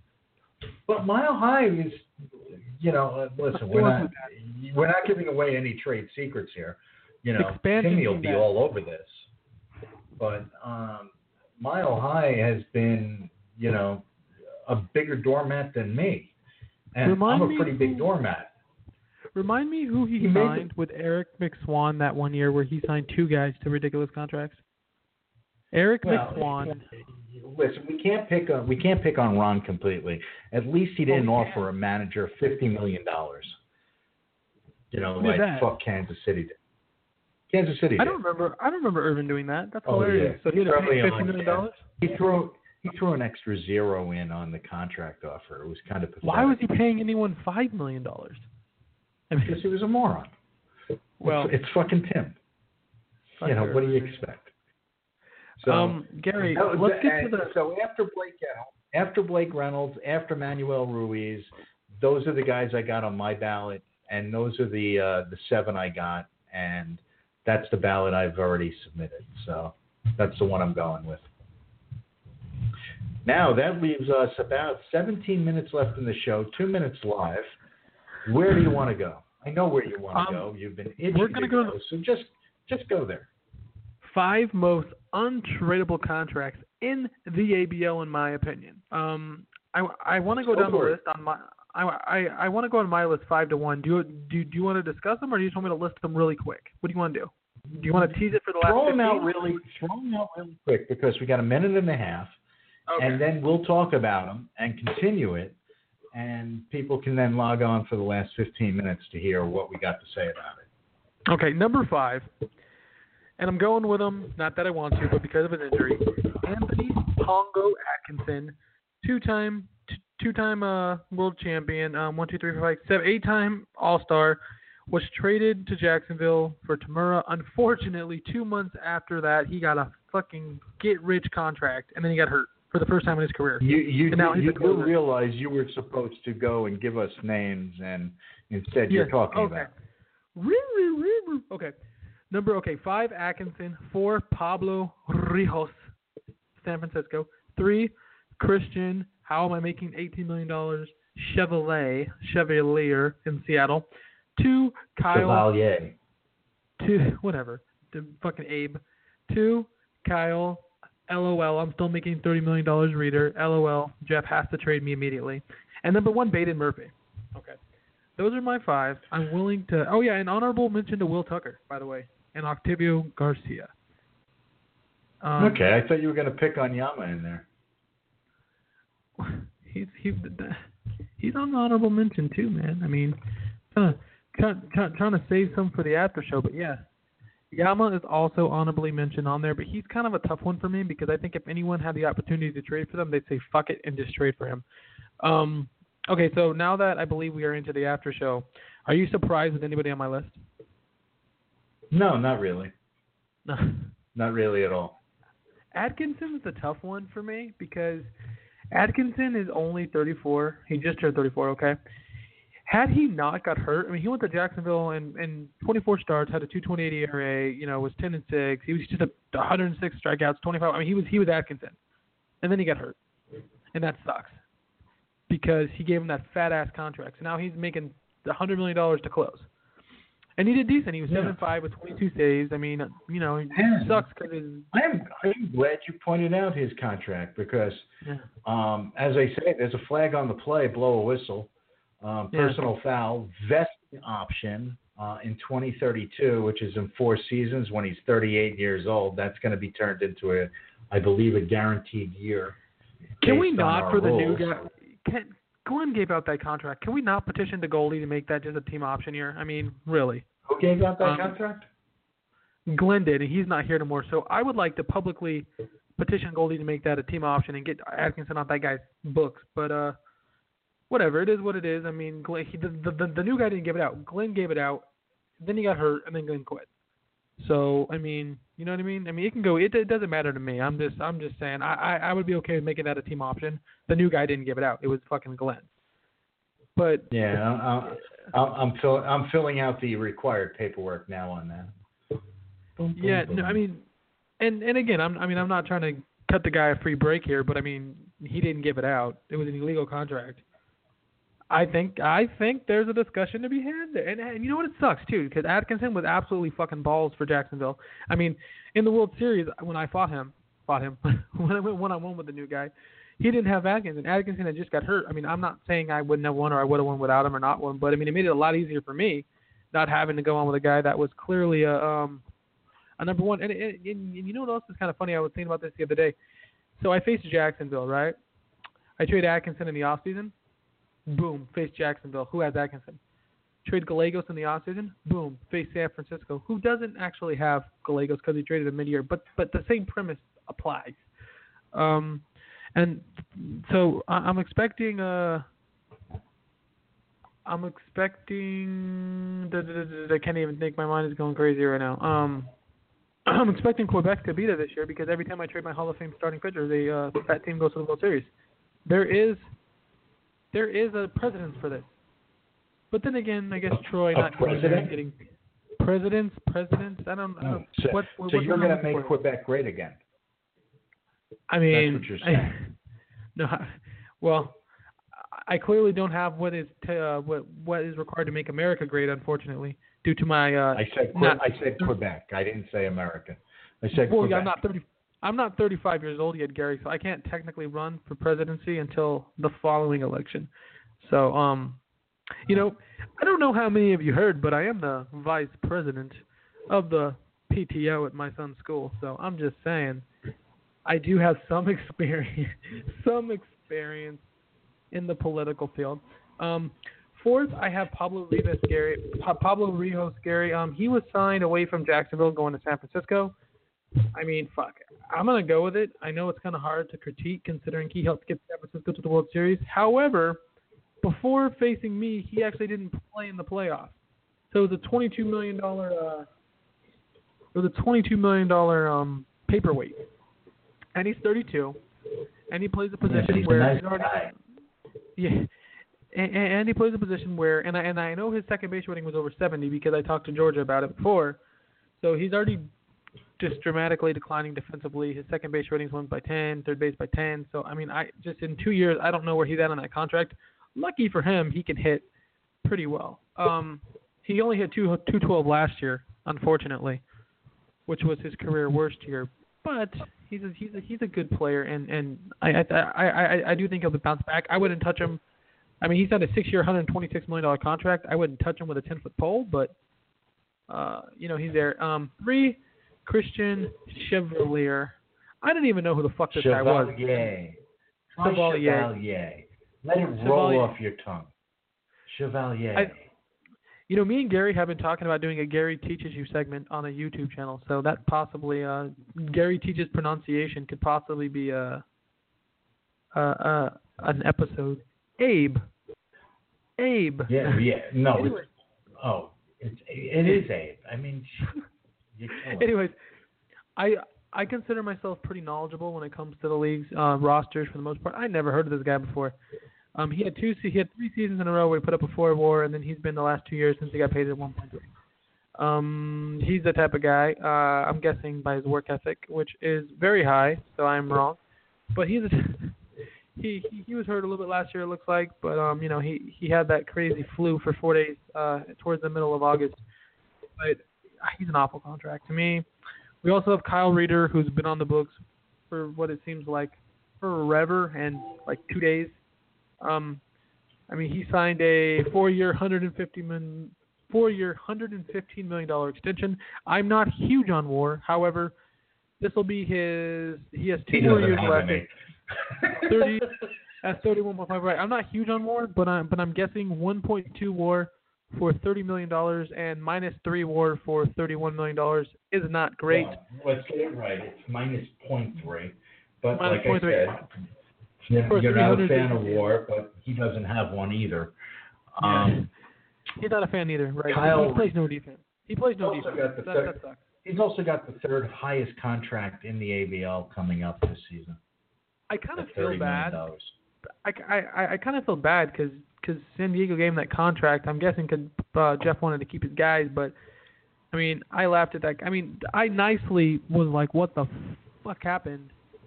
[SPEAKER 4] But Mile High is, you know, uh, listen, we're not we're not giving away any trade secrets here. You know,
[SPEAKER 3] Expansion
[SPEAKER 4] Timmy will
[SPEAKER 3] team
[SPEAKER 4] be
[SPEAKER 3] back.
[SPEAKER 4] all over this. But um, Mile High has been, you know, a bigger doormat than me, and
[SPEAKER 3] Remind
[SPEAKER 4] I'm a
[SPEAKER 3] me
[SPEAKER 4] pretty big
[SPEAKER 3] who-
[SPEAKER 4] doormat.
[SPEAKER 3] Remind me who he,
[SPEAKER 4] He made
[SPEAKER 3] signed with Eric McSwan that one year where he signed two guys to ridiculous contracts. Eric
[SPEAKER 4] Well,
[SPEAKER 3] McSwan.
[SPEAKER 4] Listen, we can't pick on we can't pick on Ron completely. At least he didn't
[SPEAKER 3] Oh, yeah.
[SPEAKER 4] offer a manager fifty million dollars. You know,
[SPEAKER 3] Who did
[SPEAKER 4] like
[SPEAKER 3] that?
[SPEAKER 4] fuck Kansas City did. Kansas City.
[SPEAKER 3] I
[SPEAKER 4] did.
[SPEAKER 3] don't remember. I don't remember Irvin doing that. That's
[SPEAKER 4] Oh,
[SPEAKER 3] hilarious.
[SPEAKER 4] yeah.
[SPEAKER 3] So he had to
[SPEAKER 4] Early
[SPEAKER 3] pay
[SPEAKER 4] on,
[SPEAKER 3] fifty million
[SPEAKER 4] yeah.
[SPEAKER 3] dollars.
[SPEAKER 4] He threw he threw an extra zero in on the contract offer. It was kind of pathetic.
[SPEAKER 3] Why was he paying anyone five million dollars? I mean,
[SPEAKER 4] Because he was a moron.
[SPEAKER 3] well,
[SPEAKER 4] it's, it's fucking Tim. You know, what do you expect? So,
[SPEAKER 3] um, Gary,
[SPEAKER 4] no,
[SPEAKER 3] let's get to
[SPEAKER 4] and
[SPEAKER 3] the.
[SPEAKER 4] so after Blake after Blake Reynolds, after Manuel Ruiz, those are the guys I got on my ballot, and those are the uh, the seven I got, and that's the ballot I've already submitted. So that's the one I'm going with. Now that leaves us about seventeen minutes left in the show, two minutes live. Where do you want to go? I know where you want to
[SPEAKER 3] Um,
[SPEAKER 4] go. You've been itching
[SPEAKER 3] we're
[SPEAKER 4] to
[SPEAKER 3] gonna
[SPEAKER 4] go,
[SPEAKER 3] go to-
[SPEAKER 4] so just just go there.
[SPEAKER 3] Five most untradeable contracts in the A B L, in my opinion. Um, I, I want to go
[SPEAKER 4] Go
[SPEAKER 3] down the
[SPEAKER 4] for it.
[SPEAKER 3] list on my. I, I, I want to go on my list five to one. Do you do, do you want to discuss them, or do you just want me to list them really quick? What do you want to do? Do you want to tease it for the last
[SPEAKER 4] Throw them
[SPEAKER 3] fifteen?
[SPEAKER 4] out really, throw them out really quick because we got a minute and a half,
[SPEAKER 3] Okay.
[SPEAKER 4] and then we'll talk about them and continue it, and people can then log on for the last fifteen minutes to hear what we got to say about it.
[SPEAKER 3] Okay, number five, and I'm going with him, not that I want to, but because of his injury. Anthony Pongo Atkinson, two-time, t- two-time uh, world champion, um, one, two, three, four, five, seven, eight-time All-Star, was traded to Jacksonville for Tamura. Unfortunately, two months after that, he got a fucking get-rich contract, and then he got hurt for the first time in his career.
[SPEAKER 4] You you
[SPEAKER 3] And now
[SPEAKER 4] do,
[SPEAKER 3] he's
[SPEAKER 4] you
[SPEAKER 3] a
[SPEAKER 4] do
[SPEAKER 3] closer.
[SPEAKER 4] realize you were supposed to go and give us names, and instead you're
[SPEAKER 3] Yes,
[SPEAKER 4] talking
[SPEAKER 3] okay.
[SPEAKER 4] about.
[SPEAKER 3] Okay. Number, okay, five, Atkinson. Four, Pablo Rijos, San Francisco. Three, Christian, how am I making eighteen million dollars? Chevalier, Chevalier in Seattle. Two, Kyle.
[SPEAKER 4] Chevalier.
[SPEAKER 3] Two, whatever. The fucking Abe. Two, Kyle. LOL, I'm still making thirty million dollars reader. LOL, Jeff has to trade me immediately. And number one, Baden Murphy. Okay. Those are my five. I'm willing to. Oh, yeah, an honorable mention to Will Tucker, by the way, and Octavio Garcia. Um,
[SPEAKER 4] Okay, I thought you were going to pick on Yama in there.
[SPEAKER 3] He's he's he's on the honorable mention too, man. I mean, uh, trying, trying, trying to save some for the after show, but yeah, Yama is also honorably mentioned on there, but he's kind of a tough one for me because I think if anyone had the opportunity to trade for them, they'd say fuck it and just trade for him. Um, okay, so now that I believe we are into the after show, are you surprised with anybody on my list?
[SPEAKER 4] No, not really.
[SPEAKER 3] No.
[SPEAKER 4] Not really at all.
[SPEAKER 3] Atkinson's the tough one for me because Atkinson is only thirty-four. He just turned thirty-four, okay? Had he not got hurt, I mean, he went to Jacksonville and, and twenty-four starts, had a two point eight E R A, you know, was ten and six. He was just a one hundred six strikeouts, twenty-five. I mean, he was he was Atkinson, and then he got hurt, and that sucks because he gave him that fat ass contract. So now he's making one hundred million dollars to close, and he did decent. He was seven and five with twenty-two saves. I mean, you know, it
[SPEAKER 4] Man,
[SPEAKER 3] sucks because
[SPEAKER 4] I am I'm glad you pointed out his contract because,
[SPEAKER 3] yeah.
[SPEAKER 4] um, as I say, there's a flag on the play, blow a whistle. Um, personal yeah. foul, vesting option uh, in twenty thirty-two, which is in four seasons when he's thirty-eight years old. That's going to be turned into, a, I believe, a guaranteed year.
[SPEAKER 3] Can we not, for the
[SPEAKER 4] rules.
[SPEAKER 3] new guy? Can, Glenn gave out that contract. Can we not petition to Goldie to make that just a team option year? I mean, really.
[SPEAKER 4] Who gave out that
[SPEAKER 3] um,
[SPEAKER 4] contract?
[SPEAKER 3] Glenn did, and he's not here anymore. So I would like to publicly petition Goldie to make that a team option and get Atkinson off that guy's books. But, uh, whatever, it is what it is. I mean, Glenn, he, the, the the new guy didn't give it out. Glenn gave it out, then he got hurt, and then Glenn quit. So, I mean, you know what I mean? I mean, it can go. It, it doesn't matter to me. I'm just I'm just saying. I, I, I would be okay with making that a team option. The new guy didn't give it out. It was fucking Glenn. But
[SPEAKER 4] yeah, I'm I'm, I'm, fill, I'm filling out the required paperwork now on that. Boom,
[SPEAKER 3] yeah,
[SPEAKER 4] boom,
[SPEAKER 3] no,
[SPEAKER 4] boom.
[SPEAKER 3] I mean, and and again, I'm I mean, I'm not trying to cut the guy a free break here, but I mean, he didn't give it out. It was an illegal contract. I think I think there's a discussion to be had there. And, and you know what? It sucks, too, because Atkinson was absolutely fucking balls for Jacksonville. I mean, in the World Series, when I fought him, fought him, when I went one-on-one with the new guy, he didn't have Atkinson. Atkinson had just got hurt. I mean, I'm not saying I wouldn't have won or I would have won without him or not won, but, I mean, it made it a lot easier for me not having to go on with a guy that was clearly a, um, a number one. And, and, and you know what else is kind of funny? I was thinking about this the other day. So I faced Jacksonville, right? I traded Atkinson in the offseason. Boom, face Jacksonville. Who has Atkinson? Trade Gallegos in the offseason. Boom, face San Francisco. Who doesn't actually have Gallegos because he traded him mid-year, but but the same premise applies. Um, and so I'm expecting uh I'm expecting. I can't even think. My mind is going crazy right now. Um, I'm expecting Quebec to beat it this year because every time I trade my Hall of Fame starting pitcher, they uh, that team goes to the World Series. There is. There is a precedence for this. But then again, I guess Troy
[SPEAKER 4] a
[SPEAKER 3] not
[SPEAKER 4] president?
[SPEAKER 3] getting presidents, presidents. I don't know.
[SPEAKER 4] So,
[SPEAKER 3] what,
[SPEAKER 4] so
[SPEAKER 3] what
[SPEAKER 4] you're going to make
[SPEAKER 3] for?
[SPEAKER 4] Quebec great again.
[SPEAKER 3] I mean,
[SPEAKER 4] that's what you're saying.
[SPEAKER 3] I, no, I, well, I clearly don't have what is t- uh, what what is required to make America great, unfortunately, due to my. Uh,
[SPEAKER 4] I said
[SPEAKER 3] not,
[SPEAKER 4] I said Quebec. I didn't say America. I said
[SPEAKER 3] well,
[SPEAKER 4] Quebec.
[SPEAKER 3] yeah, I'm not thirty. I'm not thirty-five years old yet, Gary, so I can't technically run for presidency until the following election. So, um, you know, I don't know how many of you heard, but I am the vice president of the P T O at my son's school. So I'm just saying, I do have some experience, some experience in the political field. Um, fourth, I have Pablo Rivas, Gary. Pa- Pablo Rijos, Gary. Um, he was signed away from Jacksonville, going to San Francisco. I mean, fuck. I'm going to go with it. I know it's kind of hard to critique considering he helped get San Francisco to the World Series. However, before facing me, he actually didn't play in the playoffs. So it was a twenty-two million dollars uh, it was a twenty-two million dollars um, paperweight. And he's thirty-two. And he plays a position
[SPEAKER 4] yeah, he's
[SPEAKER 3] where
[SPEAKER 4] a nice
[SPEAKER 3] he's already
[SPEAKER 4] guy.
[SPEAKER 3] Yeah. And, and he plays a position where and I and I know his second base rating was over seventy because I talked to Georgia about it before. So he's already just dramatically declining defensively. His second base ratings went by ten, third base by ten. So I mean, I just in two years, I don't know where he's at on that contract. Lucky for him, he can hit pretty well. Um, he only hit two two twelve last year, unfortunately, which was his career worst year. But he's a, he's a, he's a good player, and and I I, I I I do think he'll bounce back. I wouldn't touch him. I mean, he's on a six-year, one hundred twenty-six million dollars contract. I wouldn't touch him with a ten-foot pole, but uh, you know, he's there. Um, three. Christian Chevalier. I didn't even know who the fuck this
[SPEAKER 4] Chevalier.
[SPEAKER 3] guy was.
[SPEAKER 4] Try
[SPEAKER 3] Chevalier.
[SPEAKER 4] Chevalier. Let it
[SPEAKER 3] Chevalier.
[SPEAKER 4] roll off your tongue. Chevalier.
[SPEAKER 3] I, You know, me and Gary have been talking about doing a Gary Teaches You segment on a YouTube channel. So that possibly, uh, Gary Teaches Pronunciation could possibly be a, a, a an episode. Abe. Abe.
[SPEAKER 4] Yeah, yeah. No,
[SPEAKER 3] Anyway.
[SPEAKER 4] it's, oh, it's, it is Abe. I mean, you kill it.
[SPEAKER 3] Anyways, I I consider myself pretty knowledgeable when it comes to the league's uh, rosters for the most part. I never heard of this guy before. Um, he had two, he had three seasons in a row where he put up a four WAR, and then he's been the last two years since he got paid at one point three. Um, he's the type of guy. Uh, I'm guessing by his work ethic, which is very high, so I'm wrong. But he's a, he, he he was hurt a little bit last year, it looks like. But um, you know, he he had that crazy flu for four days uh, towards the middle of August. But he's an awful contract to me. We also have Kyle Reeder, who's been on the books for what it seems like forever and like two days. Um, I mean, he signed a four-year, one hundred fifty million, four-year, one hundred fifteen million dollars extension. I'm not huge on WAR. However, this will be his. He has two
[SPEAKER 4] He
[SPEAKER 3] more
[SPEAKER 4] doesn't
[SPEAKER 3] years
[SPEAKER 4] have
[SPEAKER 3] left.
[SPEAKER 4] any.
[SPEAKER 3] Thirty at thirty-one point five. Right. I'm not huge on WAR, but I'm but I'm guessing one point two WAR for thirty million dollars and minus three WAR for thirty-one million dollars is not great.
[SPEAKER 4] Well, let's get it right. It's minus point three, but
[SPEAKER 3] Minus
[SPEAKER 4] like I
[SPEAKER 3] point three.
[SPEAKER 4] said. Yeah,
[SPEAKER 3] For
[SPEAKER 4] you're not a
[SPEAKER 3] three hundred
[SPEAKER 4] fan of WAR, but he doesn't have one either. Um,
[SPEAKER 3] He's not a fan either, right?
[SPEAKER 4] Kyle-
[SPEAKER 3] he plays no defense. He plays no
[SPEAKER 4] also
[SPEAKER 3] defense.
[SPEAKER 4] got the
[SPEAKER 3] That,
[SPEAKER 4] third-
[SPEAKER 3] that sucks.
[SPEAKER 4] he's also got the third highest contract in the A B L coming up this season.
[SPEAKER 3] I kind of
[SPEAKER 4] At
[SPEAKER 3] feel
[SPEAKER 4] thirty million
[SPEAKER 3] bad.
[SPEAKER 4] dollars.
[SPEAKER 3] I, I, I kind of feel bad because because San Diego gave him that contract. I'm guessing because uh, Jeff wanted to keep his guys, but I mean, I laughed at that. I mean, I nicely was like, "What the fuck happened?"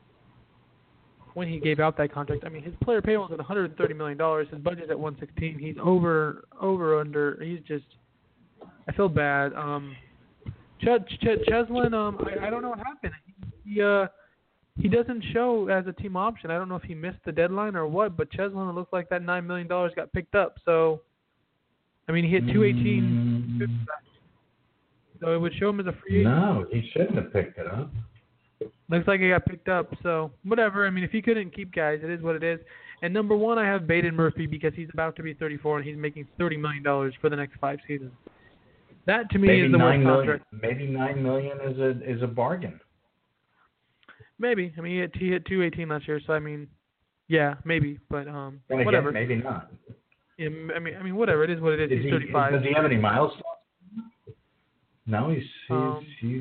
[SPEAKER 3] when he gave out that contract. I mean, his player payroll is at one hundred thirty million dollars. His budget's at one sixteen. He's over, over, under. He's just. I feel bad. Um, Ch- Ch- Cheslin. Um, I, I don't know what happened. He, he uh. He doesn't show as a team option. I don't know if he missed the deadline or what, but Cheslin, it looks like that nine million dollars got picked up. So, I mean, he hit two eighteen.
[SPEAKER 4] Mm,
[SPEAKER 3] So it would show him as a free agent.
[SPEAKER 4] no, he shouldn't have picked it up.
[SPEAKER 3] Looks like he got picked up. So, whatever. I mean, if he couldn't keep guys, it is what it is. And number one, I have Baden Murphy because he's about to be thirty-four and he's making thirty million dollars for the next five seasons. That, to me,
[SPEAKER 4] Maybe
[SPEAKER 3] is the worst
[SPEAKER 4] nine million.
[SPEAKER 3] contract.
[SPEAKER 4] Maybe nine million is a is a bargain.
[SPEAKER 3] Maybe. I mean, he hit, he hit two eighteen last year, so I mean, yeah, maybe. But um,
[SPEAKER 4] And again,
[SPEAKER 3] whatever.
[SPEAKER 4] maybe not.
[SPEAKER 3] Yeah, I mean, I mean, whatever. It is what it is.
[SPEAKER 4] Is
[SPEAKER 3] He's
[SPEAKER 4] he,
[SPEAKER 3] thirty-five.
[SPEAKER 4] does he have any milestones? No, he's he's
[SPEAKER 3] Um,
[SPEAKER 4] he's.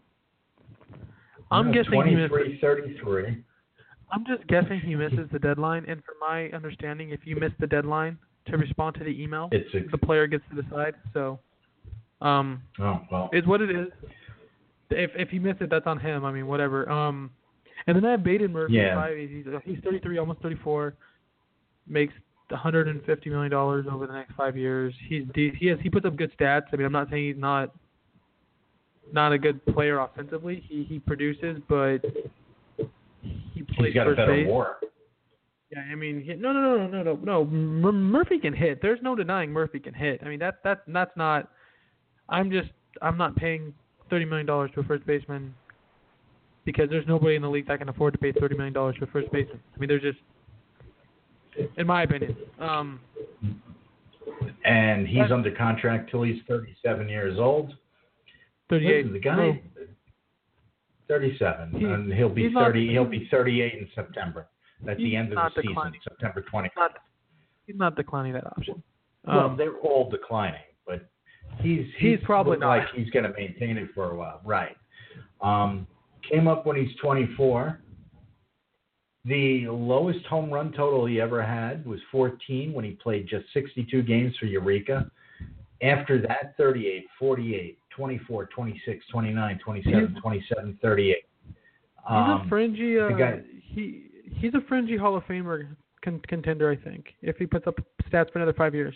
[SPEAKER 3] I'm
[SPEAKER 4] no,
[SPEAKER 3] guessing he misses.
[SPEAKER 4] twenty-three thirty-three.
[SPEAKER 3] I'm just guessing he misses the deadline. And from my understanding, if you miss the deadline to respond to the email,
[SPEAKER 4] It's a,
[SPEAKER 3] the player gets to decide. So, um,
[SPEAKER 4] oh well.
[SPEAKER 3] it's what it is. If if he missed it, that's on him. I mean, whatever. Um, and then I have Baden Murphy.
[SPEAKER 4] Yeah.
[SPEAKER 3] Five, he's he's thirty-three, almost thirty-four. Makes one hundred fifty million dollars over the next five years. He's de- he has he puts up good stats. I mean, I'm not saying he's not not a good player offensively. He he produces, but he plays
[SPEAKER 4] He's got a
[SPEAKER 3] first
[SPEAKER 4] better
[SPEAKER 3] base.
[SPEAKER 4] WAR.
[SPEAKER 3] Yeah, I mean, he, no, no, no, no, no, no, no. Mur- Murphy can hit. There's no denying Murphy can hit. I mean, that that that's not. I'm just I'm not paying thirty million dollars to a first baseman because there's nobody in the league that can afford to pay thirty million dollars to a first baseman. I mean, there's just, in my opinion. Um,
[SPEAKER 4] And he's
[SPEAKER 3] That's-
[SPEAKER 4] under contract till he's thirty-seven years old.
[SPEAKER 3] thirty-eight.
[SPEAKER 4] Listen, the guy, thirty-seven,
[SPEAKER 3] He-
[SPEAKER 4] and he'll be
[SPEAKER 3] he's not-
[SPEAKER 4] thirty. He'll be thirty-eight in September. At
[SPEAKER 3] He's
[SPEAKER 4] the end of
[SPEAKER 3] not
[SPEAKER 4] the season,
[SPEAKER 3] declining.
[SPEAKER 4] September twentieth.
[SPEAKER 3] He's not, he's not declining that option.
[SPEAKER 4] Well,
[SPEAKER 3] Um,
[SPEAKER 4] they're all declining, but he's
[SPEAKER 3] He's probably
[SPEAKER 4] looked
[SPEAKER 3] not.
[SPEAKER 4] like he's going to maintain it for a while, right? Um, came up when he's twenty-four. The lowest home run total he ever had was fourteen when he played just sixty-two games for Eureka. After that, thirty-eight, forty-eight, twenty-four, twenty-six, twenty-nine, twenty-seven, twenty-seven, thirty-eight.
[SPEAKER 3] he's a fringy. Uh,
[SPEAKER 4] the guy-
[SPEAKER 3] he he's a fringy Hall of Famer con- contender, I think, if he puts up stats for another five years.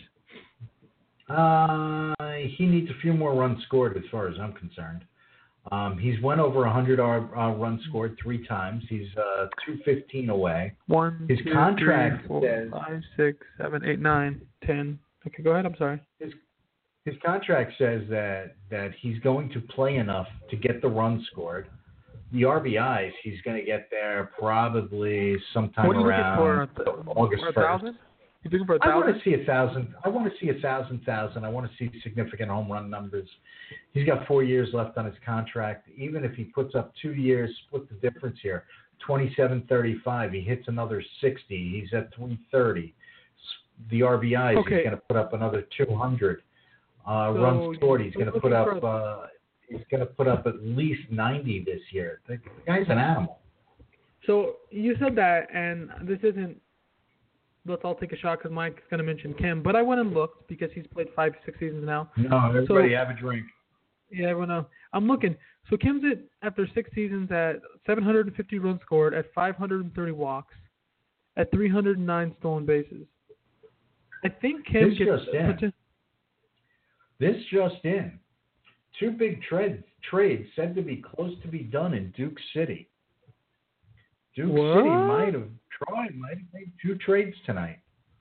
[SPEAKER 4] Uh, he needs a few more runs scored, as far as I'm concerned. Um, he's went over one hundred uh, runs scored three times. He's uh, two fifteen away.
[SPEAKER 3] One,
[SPEAKER 4] His
[SPEAKER 3] two,
[SPEAKER 4] contract
[SPEAKER 3] three, four,
[SPEAKER 4] says-
[SPEAKER 3] five, six, seven, eight, nine, ten. Okay, go ahead. I'm sorry.
[SPEAKER 4] His his contract says that that he's going to play enough to get the runs scored. The R B Is, he's going to get there probably sometime
[SPEAKER 3] What are you looking
[SPEAKER 4] around
[SPEAKER 3] for?
[SPEAKER 4] August
[SPEAKER 3] For a
[SPEAKER 4] first.
[SPEAKER 3] thousand? You looking for a
[SPEAKER 4] I
[SPEAKER 3] thousand?
[SPEAKER 4] want to see a thousand. I want to see a thousand thousand. I want to see significant home run numbers. He's got four years left on his contract. Even if he puts up two years, split the difference here. twenty-seven thirty-five. He hits another sixty. He's at three thirty. The R B Is,
[SPEAKER 3] Okay.
[SPEAKER 4] he's going to put up another two hundred. Uh,
[SPEAKER 3] So
[SPEAKER 4] runs scored, he's
[SPEAKER 3] you're
[SPEAKER 4] going to put
[SPEAKER 3] looking
[SPEAKER 4] up.
[SPEAKER 3] for
[SPEAKER 4] Uh, he's going to put up at least ninety this year. The guy's an animal.
[SPEAKER 3] So you said that, and this isn't. Let's all take a shot because Mike's going to mention Kim, but I went and looked because he's played five, six seasons now.
[SPEAKER 4] No, everybody
[SPEAKER 3] So-
[SPEAKER 4] have a drink.
[SPEAKER 3] Yeah, everyone know. I'm looking. So Kim's at after six seasons at seven hundred fifty runs scored, at five hundred thirty walks, at three hundred nine stolen bases. I think Kim
[SPEAKER 4] This
[SPEAKER 3] gets.
[SPEAKER 4] just in. This just in. Two big trades trades said to be close to be done in Duke City. Duke
[SPEAKER 3] What?
[SPEAKER 4] City might have tried, might have made two trades tonight.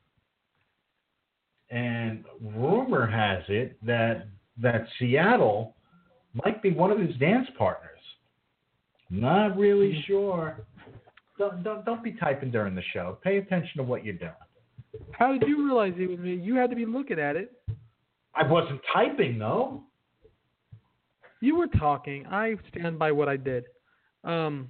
[SPEAKER 4] And rumor has it that that Seattle might be one of his dance partners. Not really sure. Don't, don't, don't be typing during the show. Pay attention to what you're doing.
[SPEAKER 3] How did you realize it was me? You had to be looking at it.
[SPEAKER 4] I wasn't typing, though.
[SPEAKER 3] You were talking. I stand by what I did. Um,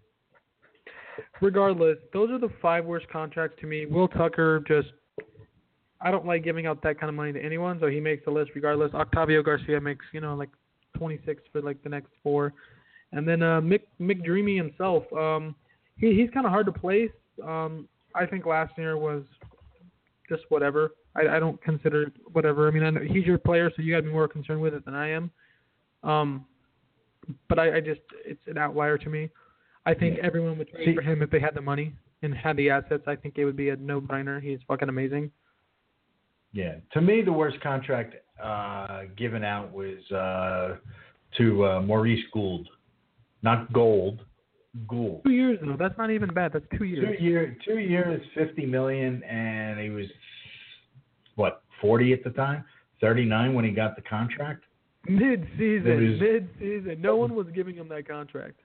[SPEAKER 3] regardless, those are the five worst contracts to me. Will Tucker just, I don't like giving out that kind of money to anyone, so he makes the list regardless. Octavio Garcia makes, you know, like twenty-six for like the next four. And then uh, Mick Mick Dreamy himself, um, he he's kind of hard to place. Um, I think last year was just whatever. I, I don't consider it whatever. I mean, I know he's your player, so you got to be more concerned with it than I am. Um, but I, I just, it's an outlier to me. I think
[SPEAKER 4] Yeah.
[SPEAKER 3] everyone would trade
[SPEAKER 4] See-
[SPEAKER 3] for him if they had the money and had the assets. I think it would be a no-brainer. He's fucking amazing.
[SPEAKER 4] Yeah. To me, the worst contract uh, given out was uh, to uh, Maurice Gould. Not Gold, Gould.
[SPEAKER 3] Two years though. That's not even bad. That's two years.
[SPEAKER 4] Two year, two years, fifty million, and he was what forty at the time, thirty-nine when he got the contract.
[SPEAKER 3] Mid-season.
[SPEAKER 4] It was-
[SPEAKER 3] Mid-season. No one was giving him that contract.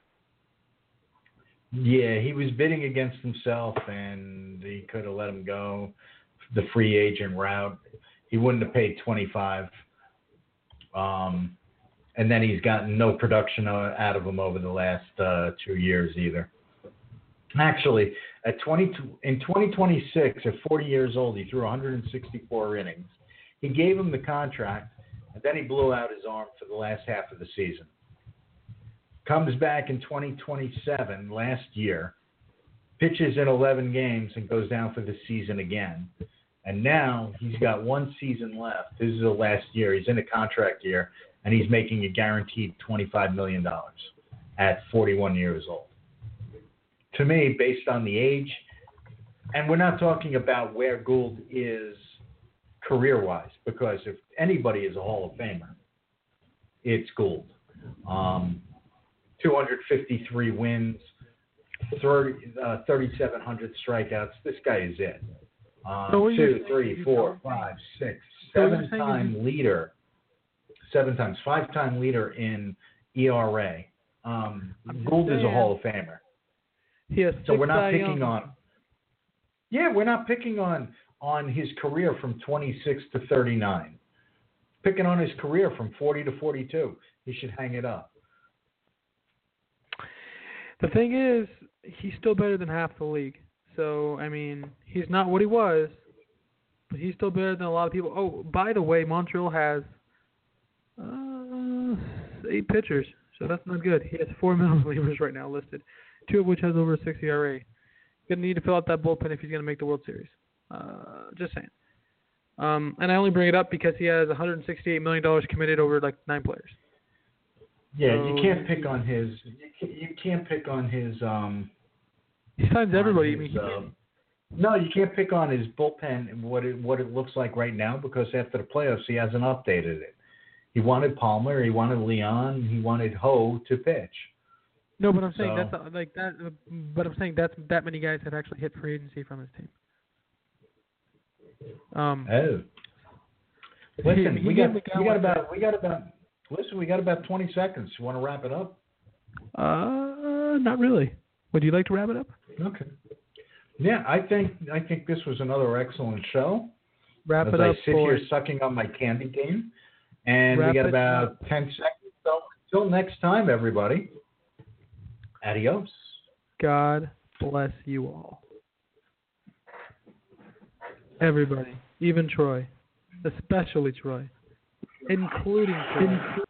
[SPEAKER 4] Yeah, he was bidding against himself, and he could have let him go the free agent route. He wouldn't have paid twenty-five. Um, and then he's gotten no production uh, out of him over the last uh, two years either. Actually, at twenty in twenty twenty-six, at forty years old, he threw one hundred sixty-four innings. He gave him the contract, and then he blew out his arm for the last half of the season. Comes back in twenty twenty-seven, last year, pitches in eleven games and goes down for the season again. And now he's got one season left. This is the last year. He's in a contract year, and he's making a guaranteed twenty-five million dollars at forty-one years old. To me, based on the age, and we're not talking about where Gould is career-wise, because if anybody is a Hall of Famer, it's Gould. Um, two hundred fifty-three wins, thirty, uh, thirty-seven hundred strikeouts. This guy is it. Um,
[SPEAKER 3] So what you're
[SPEAKER 4] two,
[SPEAKER 3] saying
[SPEAKER 4] three,
[SPEAKER 3] is
[SPEAKER 4] four,
[SPEAKER 3] you're-
[SPEAKER 4] five, six,
[SPEAKER 3] So what you're saying is
[SPEAKER 4] seven-time leader, seven times, five-time leader in E R A. Um,
[SPEAKER 3] I'm just
[SPEAKER 4] Gould is a
[SPEAKER 3] saying.
[SPEAKER 4] Hall of Famer.
[SPEAKER 3] He has
[SPEAKER 4] So
[SPEAKER 3] six
[SPEAKER 4] we're not
[SPEAKER 3] Cy
[SPEAKER 4] picking
[SPEAKER 3] Young.
[SPEAKER 4] on. Yeah, we're not picking on on his career from twenty-six to thirty-nine. Picking on his career from forty to forty-two. He should hang it up.
[SPEAKER 3] The thing is, he's still better than half the league. So, I mean, he's not what he was, but he's still better than a lot of people. Oh, by the way, Montreal has uh, eight pitchers, so that's not good. He has four middle relievers right now listed, two of which has over a six E R A. Going to need to fill out that bullpen if he's going to make the World Series. Uh, just saying. Um, and I only bring it up because he has one hundred sixty-eight million dollars committed over like nine players.
[SPEAKER 4] Yeah, you
[SPEAKER 3] So-
[SPEAKER 4] can't pick on his. You can't, you can't pick on his. Um,
[SPEAKER 3] He signs everybody. I
[SPEAKER 4] on
[SPEAKER 3] mean,
[SPEAKER 4] his, uh, no, you can't pick on his bullpen and what it what it looks like right now because after the playoffs he hasn't updated it. He wanted Palmer, he wanted Leon, he wanted Ho to pitch.
[SPEAKER 3] no, but I'm saying
[SPEAKER 4] So-
[SPEAKER 3] that's uh, like that. Uh, but I'm saying that's that many guys that actually hit free agency from his team. Um,
[SPEAKER 4] Oh. Listen,
[SPEAKER 3] he
[SPEAKER 4] we
[SPEAKER 3] gave
[SPEAKER 4] got
[SPEAKER 3] the guy
[SPEAKER 4] we got
[SPEAKER 3] one-
[SPEAKER 4] about we got about listen, we got about twenty seconds. You want to wrap it up?
[SPEAKER 3] uh, not really. Would you like to wrap it up?
[SPEAKER 4] Okay. Yeah, I think I think this was another excellent show.
[SPEAKER 3] Wrap
[SPEAKER 4] As
[SPEAKER 3] it
[SPEAKER 4] I
[SPEAKER 3] up,
[SPEAKER 4] sit
[SPEAKER 3] boys.
[SPEAKER 4] here sucking on my candy cane, and
[SPEAKER 3] Wrap
[SPEAKER 4] we got
[SPEAKER 3] it
[SPEAKER 4] about
[SPEAKER 3] up.
[SPEAKER 4] ten seconds. So until next time, everybody. Adios.
[SPEAKER 3] God bless you all. Everybody, even Troy, especially Troy, including Troy.